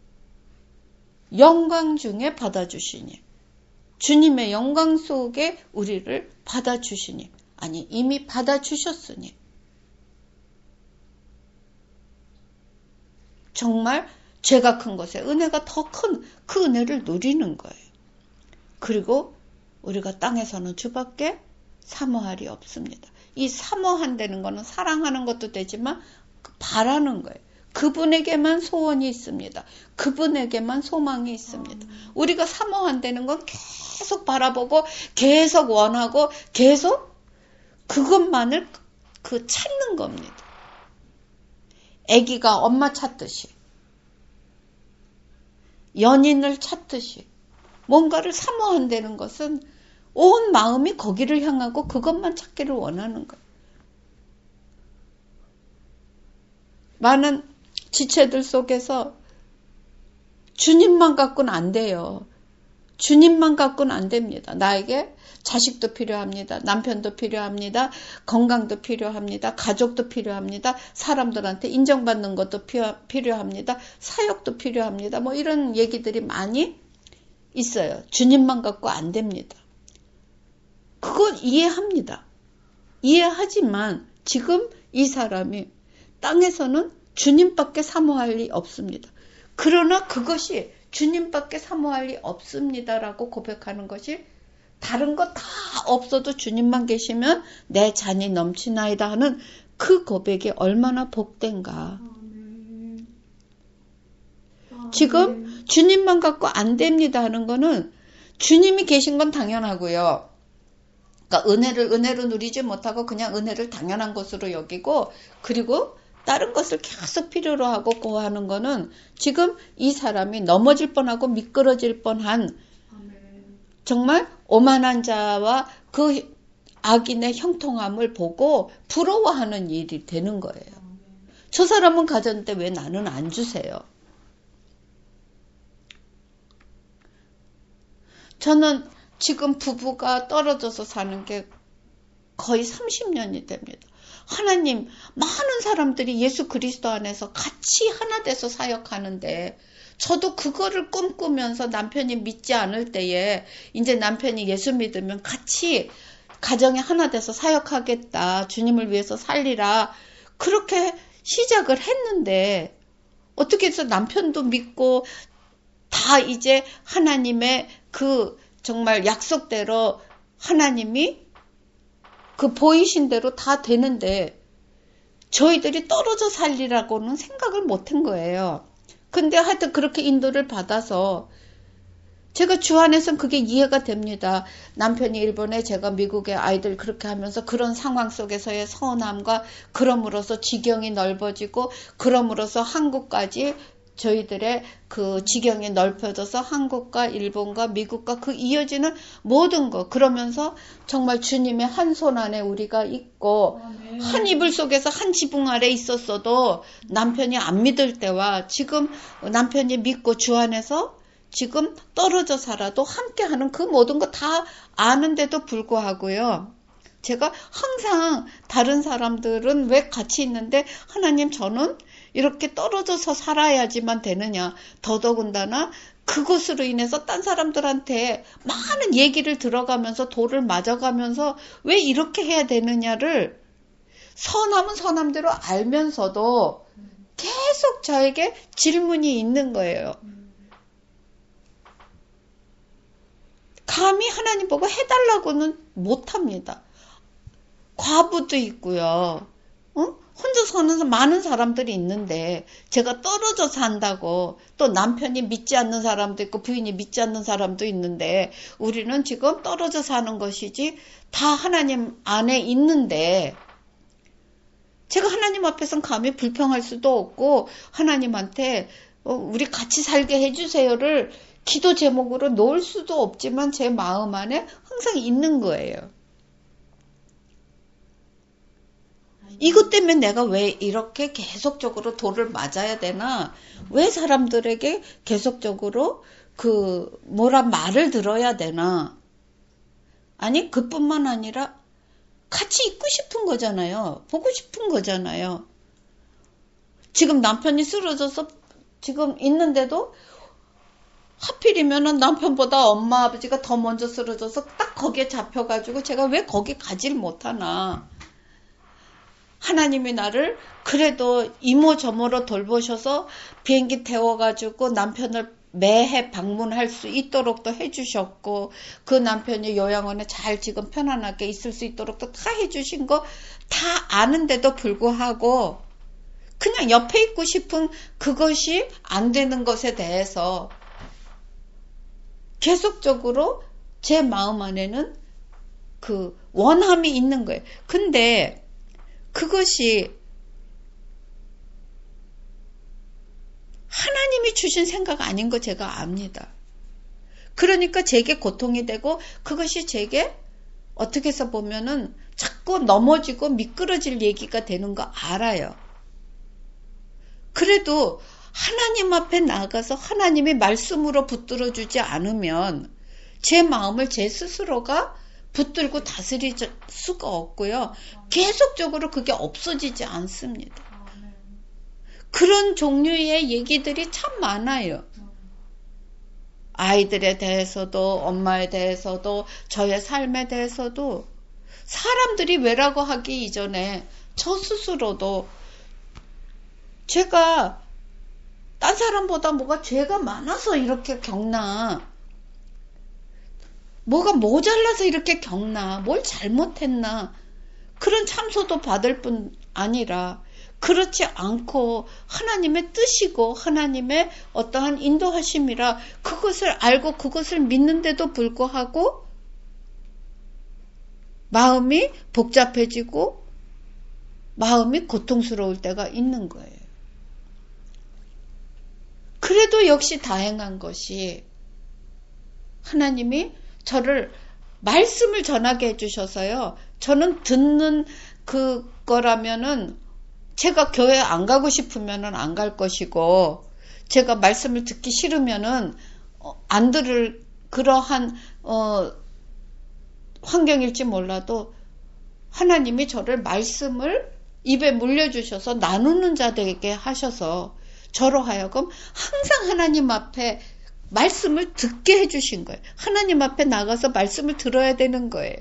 영광 중에 받아주시니, 주님의 영광 속에 우리를 받아주시니, 아니 이미 받아주셨으니 정말 죄가 큰 것에 은혜가 더 큰 그 은혜를 누리는 거예요. 그리고 우리가 땅에서는 주밖에 사모할이 없습니다. 이 사모한다는 거는 사랑하는 것도 되지만 바라는 거예요. 그분에게만 소원이 있습니다. 그분에게만 소망이 있습니다. 우리가 사모한다는 건 계속 바라보고 계속 원하고 계속 그것만을 그 찾는 겁니다. 아기가 엄마 찾듯이, 연인을 찾듯이 뭔가를 사모한다는 것은 온 마음이 거기를 향하고 그것만 찾기를 원하는 거예요. 많은 지체들 속에서 주님만 갖고는 안 돼요. 주님만 갖고는 안 됩니다. 나에게 자식도 필요합니다. 남편도 필요합니다. 건강도 필요합니다. 가족도 필요합니다. 사람들한테 인정받는 것도 필요합니다. 사역도 필요합니다. 뭐 이런 얘기들이 많이 있어요. 주님만 갖고 안 됩니다. 그건 이해합니다. 이해하지만 지금 이 사람이 땅에서는 주님밖에 사모할 리 없습니다. 그러나 그것이 주님밖에 사모할 리 없습니다라고 고백하는 것이 다른 거 다 없어도 주님만 계시면 내 잔이 넘치나이다 하는 그 고백이 얼마나 복된가. 지금 주님만 갖고 안 됩니다 하는 거는 주님이 계신 건 당연하고요. 그러니까 은혜를 은혜로 누리지 못하고 그냥 은혜를 당연한 것으로 여기고 그리고 다른 것을 계속 필요로 하고 고하는 거는 지금 이 사람이 넘어질 뻔하고 미끄러질 뻔한 정말 오만한 자와 그 악인의 형통함을 보고 부러워하는 일이 되는 거예요. 저 사람은 가졌는데 왜 나는 안 주세요? 저는 지금 부부가 떨어져서 사는 게 거의 삼십 년이 됩니다. 하나님, 많은 사람들이 예수 그리스도 안에서 같이 하나 돼서 사역하는데 저도 그거를 꿈꾸면서 남편이 믿지 않을 때에 이제 남편이 예수 믿으면 같이 가정에 하나 돼서 사역하겠다. 주님을 위해서 살리라. 그렇게 시작을 했는데 어떻게 해서 남편도 믿고 다 이제 하나님의 그 정말 약속대로 하나님이 그 보이신 대로 다 되는데 저희들이 떨어져 살리라고는 생각을 못한 거예요. 근데 하여튼 그렇게 인도를 받아서 제가 주 안에서는 그게 이해가 됩니다. 남편이 일본에 제가 미국에 아이들 그렇게 하면서 그런 상황 속에서의 서운함과 그럼으로써 지경이 넓어지고 그럼으로써 한국까지 저희들의 그 지경이 넓혀져서 한국과 일본과 미국과 그 이어지는 모든 것 그러면서 정말 주님의 한 손 안에 우리가 있고 아, 네. 한 이불 속에서 한 지붕 아래 있었어도 남편이 안 믿을 때와 지금 남편이 믿고 주 안에서 지금 떨어져 살아도 함께하는 그 모든 거 다 아는데도 불구하고요. 제가 항상 다른 사람들은 왜 같이 있는데 하나님 저는 이렇게 떨어져서 살아야지만 되느냐. 더더군다나 그것으로 인해서 딴 사람들한테 많은 얘기를 들어가면서 돌을 맞아가면서 왜 이렇게 해야 되느냐를 선함은 선함대로 알면서도 계속 저에게 질문이 있는 거예요. 감히 하나님 보고 해달라고는 못합니다. 과부도 있고요. 어? 혼자 사는 많은 사람들이 있는데 제가 떨어져 산다고 또 남편이 믿지 않는 사람도 있고 부인이 믿지 않는 사람도 있는데 우리는 지금 떨어져 사는 것이지 다 하나님 안에 있는데 제가 하나님 앞에서는 감히 불평할 수도 없고 하나님한테 어, 우리 같이 살게 해주세요를 기도 제목으로 놓을 수도 없지만 제 마음 안에 항상 있는 거예요. 이것 때문에 내가 왜 이렇게 계속적으로 돌을 맞아야 되나? 왜 사람들에게 계속적으로 그 뭐라 말을 들어야 되나? 아니 그뿐만 아니라 같이 있고 싶은 거잖아요. 보고 싶은 거잖아요. 지금 남편이 쓰러져서 지금 있는데도 하필이면은 남편보다 엄마 아버지가 더 먼저 쓰러져서 딱 거기에 잡혀가지고 제가 왜 거기 가질 못하나? 하나님이 나를 그래도 이모저모로 돌보셔서 비행기 태워가지고 남편을 매해 방문할 수 있도록 또 해주셨고 그 남편이 요양원에 잘 지금 편안하게 있을 수 있도록 또 다 해주신 거 다 아는데도 불구하고 그냥 옆에 있고 싶은 그것이 안 되는 것에 대해서 계속적으로 제 마음 안에는 그 원함이 있는 거예요. 근데 그것이 하나님이 주신 생각 아닌 거 제가 압니다. 그러니까 제게 고통이 되고 그것이 제게 어떻게 해서 보면은 자꾸 넘어지고 미끄러질 얘기가 되는 거 알아요. 그래도 하나님 앞에 나가서 하나님이 말씀으로 붙들어 주지 않으면 제 마음을 제 스스로가 붙들고 다스릴 수가 없고요. 계속적으로 그게 없어지지 않습니다. 그런 종류의 얘기들이 참 많아요. 아이들에 대해서도 엄마에 대해서도 저의 삶에 대해서도 사람들이 왜라고 하기 이전에 저 스스로도 제가 딴 사람보다 뭐가 죄가 많아서 이렇게 겪나, 뭐가 모자라서 이렇게 겪나, 뭘 잘못했나, 그런 참소도 받을 뿐 아니라 그렇지 않고 하나님의 뜻이고 하나님의 어떠한 인도하심이라 그것을 알고 그것을 믿는데도 불구하고 마음이 복잡해지고 마음이 고통스러울 때가 있는 거예요. 그래도 역시 다행한 것이 하나님이 저를 말씀을 전하게 해주셔서요. 저는 듣는 그거라면은 제가 교회 안 가고 싶으면은 안 갈 것이고, 제가 말씀을 듣기 싫으면은 안 들을 그러한 어, 환경일지 몰라도 하나님이 저를 말씀을 입에 물려주셔서 나누는 자 되게 하셔서 저로 하여금 항상 하나님 앞에 말씀을 듣게 해주신 거예요. 하나님 앞에 나가서 말씀을 들어야 되는 거예요.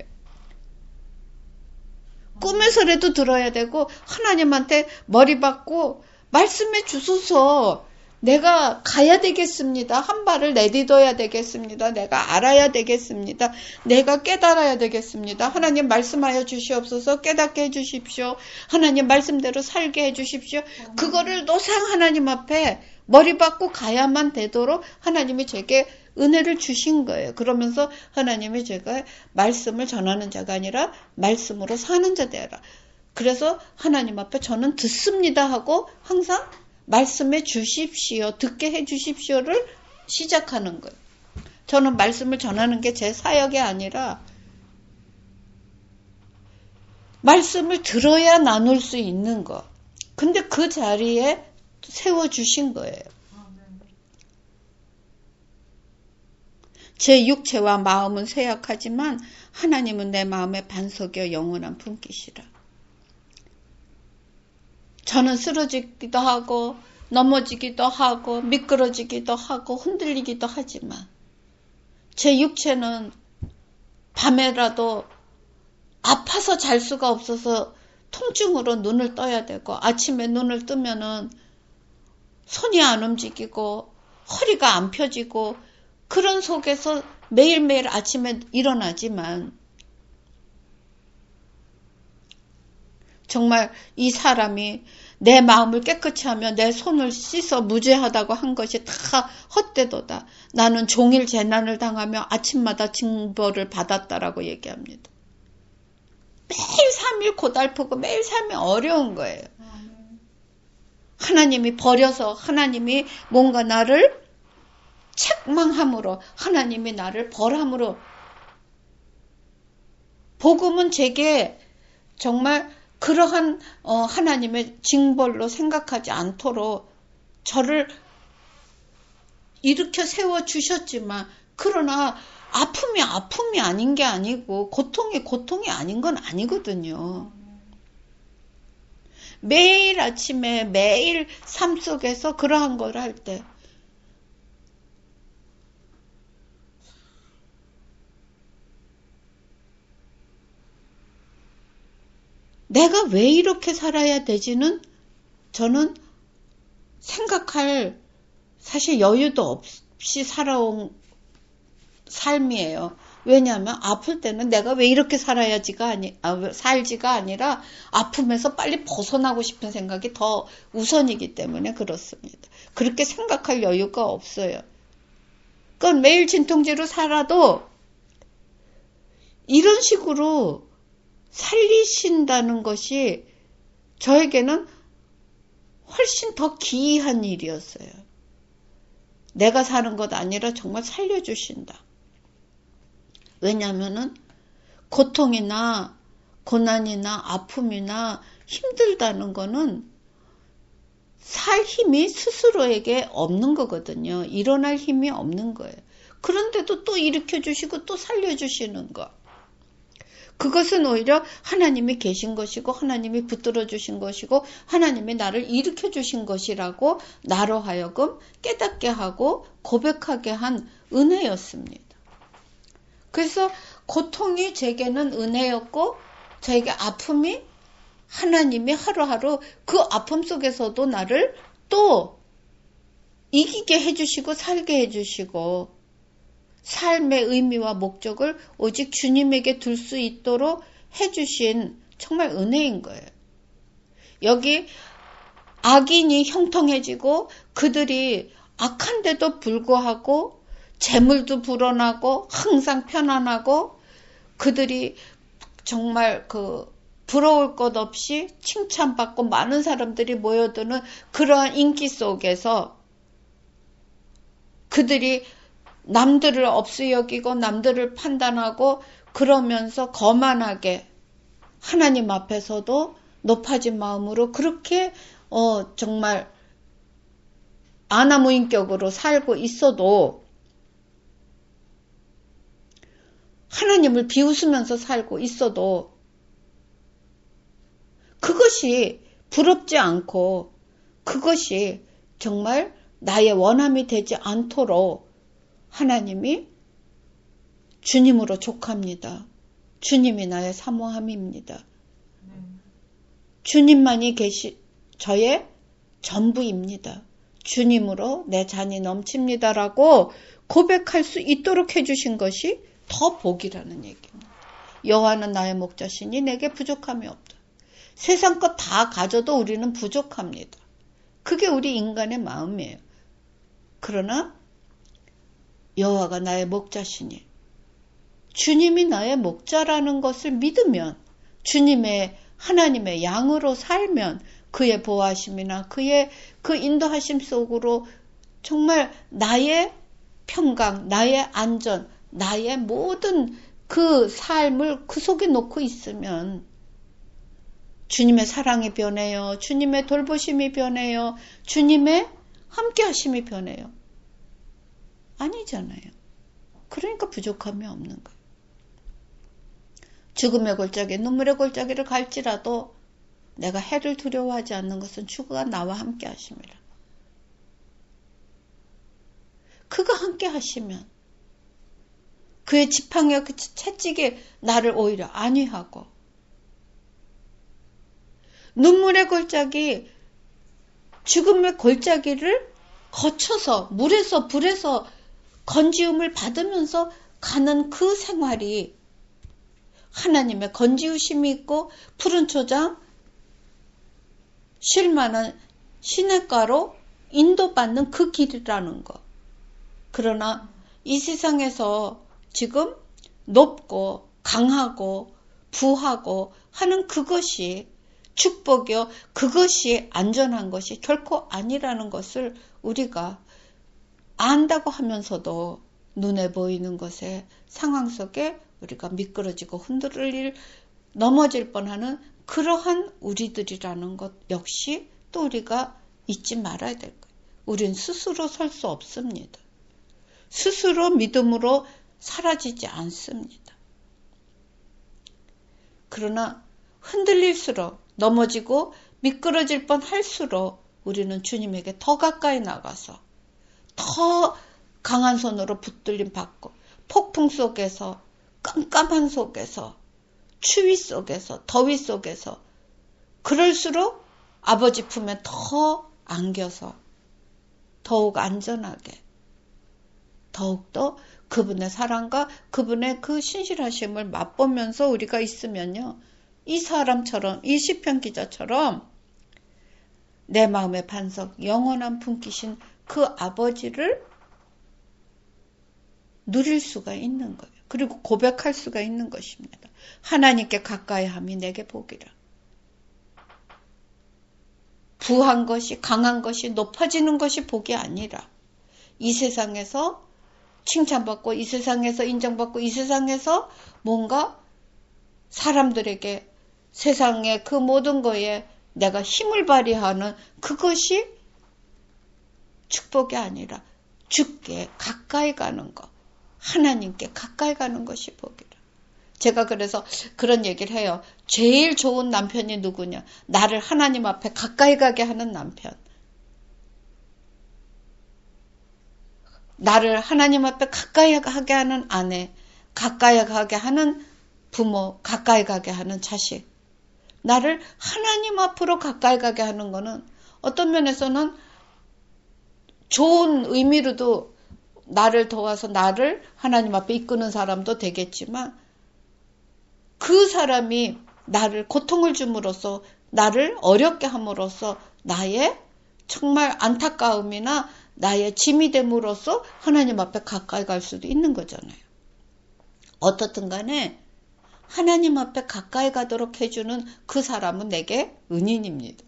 꿈에서라도 들어야 되고 하나님한테 머리 박고 말씀해 주소서. 내가 가야 되겠습니다. 한 발을 내딛어야 되겠습니다. 내가 알아야 되겠습니다. 내가 깨달아야 되겠습니다. 하나님 말씀하여 주시옵소서. 깨닫게 해주십시오. 하나님 말씀대로 살게 해주십시오. 그거를 노상 하나님 앞에 머리 박고 가야만 되도록 하나님이 제게 은혜를 주신 거예요. 그러면서 하나님이 제가 말씀을 전하는 자가 아니라 말씀으로 사는 자 되라. 그래서 하나님 앞에 저는 듣습니다 하고 항상 말씀해 주십시오. 듣게 해 주십시오를 시작하는 거예요. 저는 말씀을 전하는 게 제 사역이 아니라 말씀을 들어야 나눌 수 있는 거. 근데 그 자리에 세워주신 거예요. 제 육체와 마음은 쇠약하지만 하나님은 내 마음에 반석여 영원한 품기시라. 저는 쓰러지기도 하고 넘어지기도 하고 미끄러지기도 하고 흔들리기도 하지만 제 육체는 밤에라도 아파서 잘 수가 없어서 통증으로 눈을 떠야 되고 아침에 눈을 뜨면은 손이 안 움직이고 허리가 안 펴지고 그런 속에서 매일매일 아침에 일어나지만 정말 이 사람이 내 마음을 깨끗이 하며 내 손을 씻어 무죄하다고 한 것이 다 헛되도다. 나는 종일 재난을 당하며 아침마다 징벌을 받았다라고 얘기합니다. 매일 삼 일 고달프고 매일 삼 일 어려운 거예요. 하나님이 버려서 하나님이 뭔가 나를 책망함으로 하나님이 나를 벌함으로 복음은 제게 정말 그러한 어, 하나님의 징벌로 생각하지 않도록 저를 일으켜 세워주셨지만 그러나 아픔이 아픔이 아닌 게 아니고 고통이 고통이 아닌 건 아니거든요. 매일 아침에 매일 삶 속에서 그러한 걸 할 때 내가 왜 이렇게 살아야 되지는 저는 생각할 사실 여유도 없이 살아온 삶이에요. 왜냐하면 아플 때는 내가 왜 이렇게 살아야지가 아니, 아, 살지가 아니라 아픔에서 빨리 벗어나고 싶은 생각이 더 우선이기 때문에 그렇습니다. 그렇게 생각할 여유가 없어요. 그건 매일 진통제로 살아도 이런 식으로 살리신다는 것이 저에게는 훨씬 더 기이한 일이었어요. 내가 사는 것 아니라 정말 살려주신다. 왜냐하면은 고통이나 고난이나 아픔이나 힘들다는 거는 살 힘이 스스로에게 없는 거거든요. 일어날 힘이 없는 거예요. 그런데도 또 일으켜주시고 또 살려주시는 거. 그것은 오히려 하나님이 계신 것이고 하나님이 붙들어 주신 것이고 하나님이 나를 일으켜 주신 것이라고 나로 하여금 깨닫게 하고 고백하게 한 은혜였습니다. 그래서 고통이 제게는 은혜였고 저에게 아픔이 하나님이 하루하루 그 아픔 속에서도 나를 또 이기게 해주시고 살게 해주시고 삶의 의미와 목적을 오직 주님에게 둘 수 있도록 해주신 정말 은혜인 거예요. 여기 악인이 형통해지고 그들이 악한데도 불구하고 재물도 불어나고 항상 편안하고 그들이 정말 그 부러울 것 없이 칭찬받고 많은 사람들이 모여드는 그러한 인기 속에서 그들이 남들을 없이 여기고 남들을 판단하고 그러면서 거만하게 하나님 앞에서도 높아진 마음으로 그렇게 어 정말 아나무인격으로 살고 있어도 하나님을 비웃으면서 살고 있어도 그것이 부럽지 않고 그것이 정말 나의 원함이 되지 않도록 하나님이 주님으로 족합니다. 주님이 나의 사모함입니다. 주님만이 계시 저의 전부입니다. 주님으로 내 잔이 넘칩니다라고 고백할 수 있도록 해주신 것이 더 복이라는 얘기입니다. 여호와는 나의 목자시니 내게 부족함이 없다. 세상 것 다 가져도 우리는 부족합니다. 그게 우리 인간의 마음이에요. 그러나 여호와가 나의 목자시니 주님이 나의 목자라는 것을 믿으면 주님의 하나님의 양으로 살면 그의 보호하심이나 그의 그 인도하심 속으로 정말 나의 평강, 나의 안전, 나의 모든 그 삶을 그 속에 놓고 있으면 주님의 사랑이 변해요. 주님의 돌보심이 변해요. 주님의 함께하심이 변해요. 아니잖아요. 그러니까 부족함이 없는 거예요. 죽음의 골짜기, 눈물의 골짜기를 갈지라도 내가 해를 두려워하지 않는 것은 주가 나와 함께 하심이라. 그가 함께 하시면 그의 지팡이와 그 채찍이 나를 오히려 안위하고 눈물의 골짜기, 죽음의 골짜기를 거쳐서 물에서 불에서 건지움을 받으면서 가는 그 생활이 하나님의 건지우심이 있고 푸른 초장 쉴만한 시냇가로 인도받는 그 길이라는 것. 그러나 이 세상에서 지금 높고 강하고 부하고 하는 그것이 축복이요. 그것이 안전한 것이 결코 아니라는 것을 우리가 안다고 하면서도 눈에 보이는 것의 상황 속에 우리가 미끄러지고 흔들릴 넘어질 뻔하는 그러한 우리들이라는 것 역시 또 우리가 잊지 말아야 될 거예요. 우린 스스로 설 수 없습니다. 스스로 믿음으로 사라지지 않습니다. 그러나 흔들릴수록 넘어지고 미끄러질 뻔할수록 우리는 주님에게 더 가까이 나가서 더 강한 손으로 붙들림 받고 폭풍 속에서 깜깜한 속에서 추위 속에서 더위 속에서 그럴수록 아버지 품에 더 안겨서 더욱 안전하게 더욱더 그분의 사랑과 그분의 그 신실하심을 맛보면서 우리가 있으면요. 이 사람처럼, 이 시편 기자처럼 내 마음의 반석, 영원한 품기신 그 아버지를 누릴 수가 있는 거예요. 그리고 고백할 수가 있는 것입니다. 하나님께 가까이함이 내게 복이라. 부한 것이, 강한 것이, 높아지는 것이 복이 아니라 이 세상에서 칭찬받고, 이 세상에서 인정받고, 이 세상에서 뭔가 사람들에게 세상의 그 모든 거에 내가 힘을 발휘하는 그것이 축복이 아니라 주께 가까이 가는 것, 하나님께 가까이 가는 것이 복이라. 제가 그래서 그런 얘기를 해요. 제일 좋은 남편이 누구냐? 나를 하나님 앞에 가까이 가게 하는 남편. 나를 하나님 앞에 가까이 가게 하는 아내, 가까이 가게 하는 부모, 가까이 가게 하는 자식. 나를 하나님 앞으로 가까이 가게 하는 거는 어떤 면에서는 좋은 의미로도 나를 도와서 나를 하나님 앞에 이끄는 사람도 되겠지만 그 사람이 나를 고통을 줌으로써 나를 어렵게 함으로써 나의 정말 안타까움이나 나의 짐이 됨으로써 하나님 앞에 가까이 갈 수도 있는 거잖아요. 어떻든 간에 하나님 앞에 가까이 가도록 해주는 그 사람은 내게 은인입니다.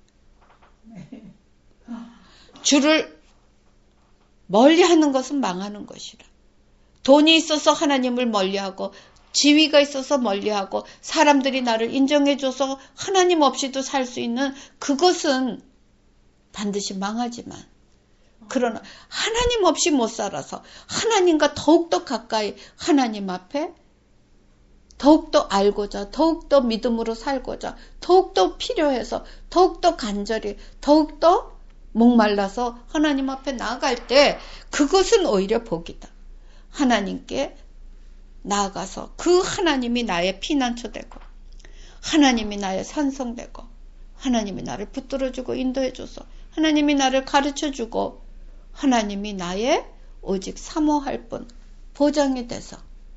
주를 멀리하는 것은 망하는 것이라. 돈이 있어서 하나님을 멀리하고 지위가 있어서 멀리하고 사람들이 나를 인정해줘서 하나님 없이도 살 수 있는 그것은 반드시 망하지만 그러나 하나님 없이 못 살아서 하나님과 더욱더 가까이 하나님 앞에 더욱더 알고자 더욱더 믿음으로 살고자 더욱더 필요해서 더욱더 간절히 더욱더 목말라서 하나님 앞에 나아갈 때 그것은 오히려 복이다. 하나님께 나아가서 그 하나님이 나의 피난처 되고 하나님이 나의 산성되고 하나님이 나를 붙들어주고 인도해줘서 하나님이 나를 가르쳐주고 하나님이 나의 오직 사모할 뿐 보장이 돼서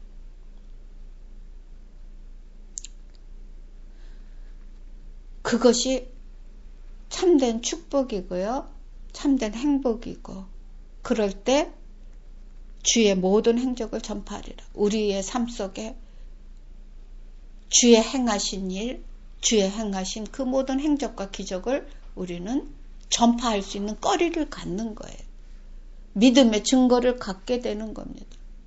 그것이 참된 축복이고요. 참된 행복이고 그럴 때 주의 모든 행적을 전파하리라. 우리의 삶 속에 주의 행하신 일, 주의 행하신 그 모든 행적과 기적을 우리는 전파할 수 있는 거리를 갖는 거예요. 믿음의 증거를 갖게 되는 겁니다.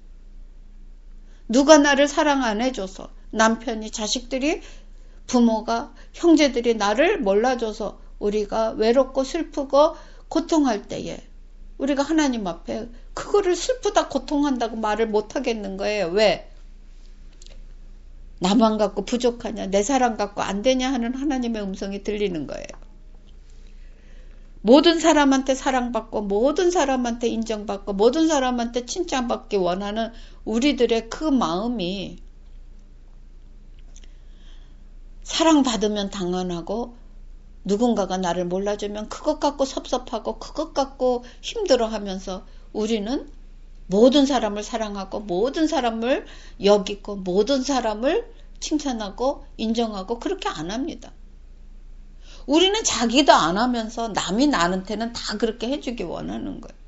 누가 나를 사랑 안 해줘서 남편이 자식들이 부모가 형제들이 나를 몰라줘서 우리가 외롭고 슬프고 고통할 때에 우리가 하나님 앞에 그거를 슬프다 고통한다고 말을 못하겠는 거예요. 왜? 나만 갖고 부족하냐 내 사랑 갖고 안 되냐 하는 하나님의 음성이 들리는 거예요. 모든 사람한테 사랑받고 모든 사람한테 인정받고 모든 사람한테 칭찬받기 원하는 우리들의 그 마음이 사랑받으면 당연하고 누군가가 나를 몰라주면 그것 갖고 섭섭하고 그것 갖고 힘들어하면서 우리는 모든 사람을 사랑하고 모든 사람을 여기고 모든 사람을 칭찬하고 인정하고 그렇게 안 합니다. 우리는 자기도 안 하면서 남이 나한테는 다 그렇게 해주기 원하는 거예요.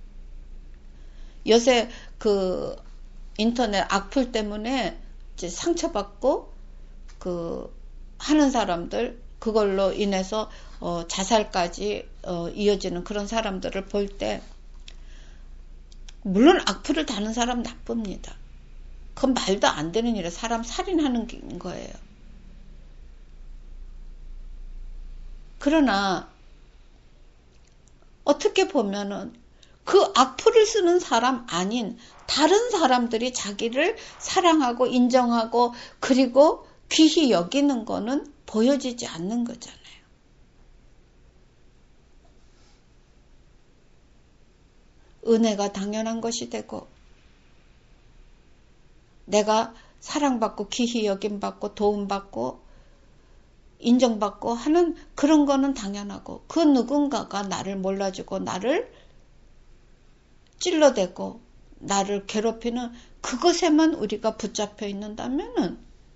요새 그 인터넷 악플 때문에 이제 상처받고 그 하는 사람들 그걸로 인해서 어 자살까지 어 이어지는 그런 사람들을 볼 때 물론 악플을 다는 사람 나쁩니다. 그건 말도 안 되는 일이에요. 사람 살인하는 거예요. 그러나 어떻게 보면은 그 악플을 쓰는 사람 아닌 다른 사람들이 자기를 사랑하고 인정하고 그리고 귀히 여기는 거는 보여지지 않는 거잖아요. 은혜가 당연한 것이 되고 내가 사랑받고 귀히 여김받고 도움받고 인정받고 하는 그런 거는 당연하고 그 누군가가 나를 몰라주고 나를 찔러대고 나를 괴롭히는 그것에만 우리가 붙잡혀 있는다면은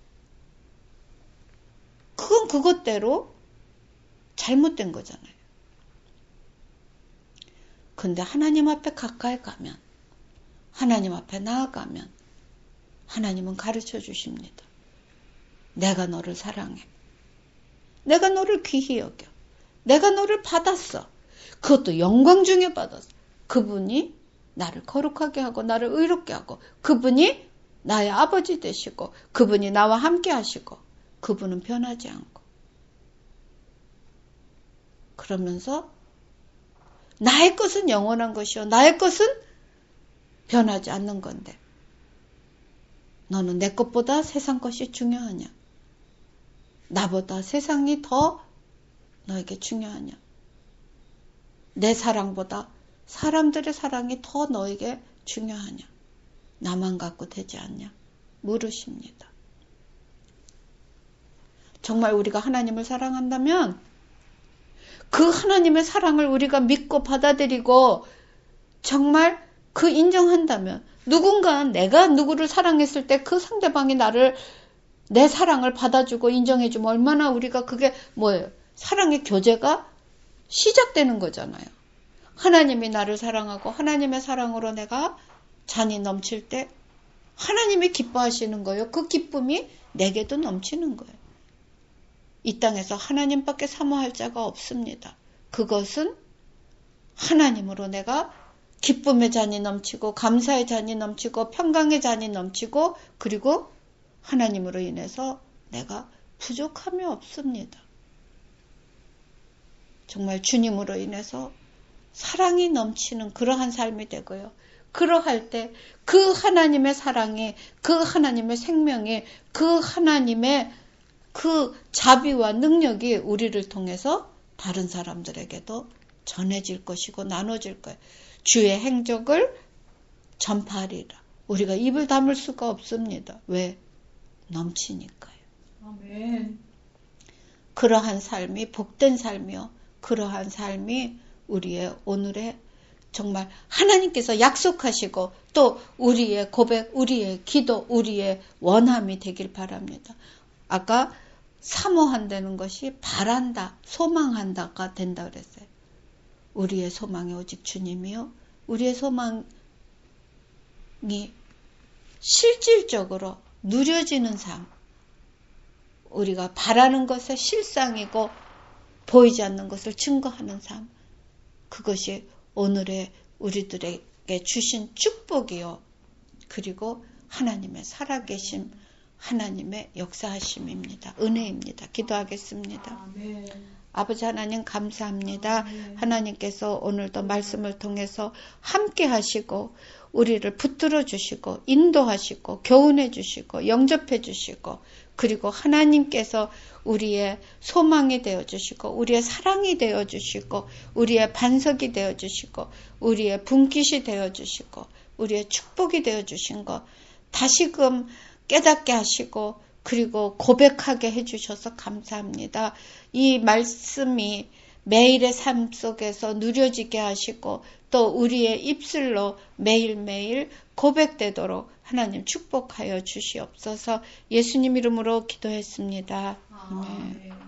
그건 그것대로 잘못된 거잖아요. 근데 하나님 앞에 가까이 가면, 하나님 앞에 나아가면 하나님은 가르쳐 주십니다. 내가 너를 사랑해. 내가 너를 귀히 여겨. 내가 너를 받았어. 그것도 영광 중에 받았어. 그분이 나를 거룩하게 하고 나를 의롭게 하고 그분이 나의 아버지 되시고 그분이 나와 함께 하시고 그분은 변하지 않고 그러면서 나의 것은 영원한 것이요 나의 것은 변하지 않는 건데 너는 내 것보다 세상 것이 중요하냐? 나보다 세상이 더 너에게 중요하냐? 내 사랑보다 사람들의 사랑이 더 너에게 중요하냐? 나만 갖고 되지 않냐? 물으십니다. 정말 우리가 하나님을 사랑한다면 그 하나님의 사랑을 우리가 믿고 받아들이고 정말 그 인정한다면 누군가 내가 누구를 사랑했을 때 그 상대방이 나를 내 사랑을 받아주고 인정해주면 얼마나 우리가 그게 뭐예요? 사랑의 교제가 시작되는 거잖아요. 하나님이 나를 사랑하고 하나님의 사랑으로 내가 잔이 넘칠 때 하나님이 기뻐하시는 거예요. 그 기쁨이 내게도 넘치는 거예요. 이 땅에서 하나님밖에 사모할 자가 없습니다. 그것은 하나님으로 내가 기쁨의 잔이 넘치고 감사의 잔이 넘치고 평강의 잔이 넘치고 그리고 하나님으로 인해서 내가 부족함이 없습니다. 정말 주님으로 인해서 사랑이 넘치는 그러한 삶이 되고요. 그러할 때 그 하나님의 사랑이 그 하나님의 생명이 그 하나님의 그 자비와 능력이 우리를 통해서 다른 사람들에게도 전해질 것이고 나눠질 거예요. 주의 행적을 전파하리라. 우리가 입을 다물 수가 없습니다. 왜? 넘치니까요. 아멘. 그러한 삶이 복된 삶이요. 그러한 삶이 우리의 오늘의 정말 하나님께서 약속하시고 또 우리의 고백, 우리의 기도, 우리의 원함이 되길 바랍니다. 아까 사모한다는 것이 바란다, 소망한다가 된다 그랬어요. 우리의 소망이 오직 주님이요. 우리의 소망이 실질적으로 누려지는 삶. 우리가 바라는 것의 실상이고 보이지 않는 것을 증거하는 삶. 그것이 오늘의 우리들에게 주신 축복이요. 그리고 하나님의 살아계심, 하나님의 역사하심입니다. 은혜입니다. 기도하겠습니다. 아멘. 아버지 하나님 감사합니다. 아멘. 하나님께서 오늘도 말씀을 통해서 함께 하시고 우리를 붙들어 주시고 인도하시고 교훈해 주시고 영접해 주시고 그리고 하나님께서 우리의 소망이 되어주시고 우리의 사랑이 되어주시고 우리의 반석이 되어주시고 우리의 분깃이 되어주시고 우리의 축복이 되어주신 것 다시금 깨닫게 하시고 그리고 고백하게 해주셔서 감사합니다. 이 말씀이 매일의 삶 속에서 누려지게 하시고 또 우리의 입술로 매일매일 고백되도록 하나님 축복하여 주시옵소서. 예수님 이름으로 기도했습니다. 아멘.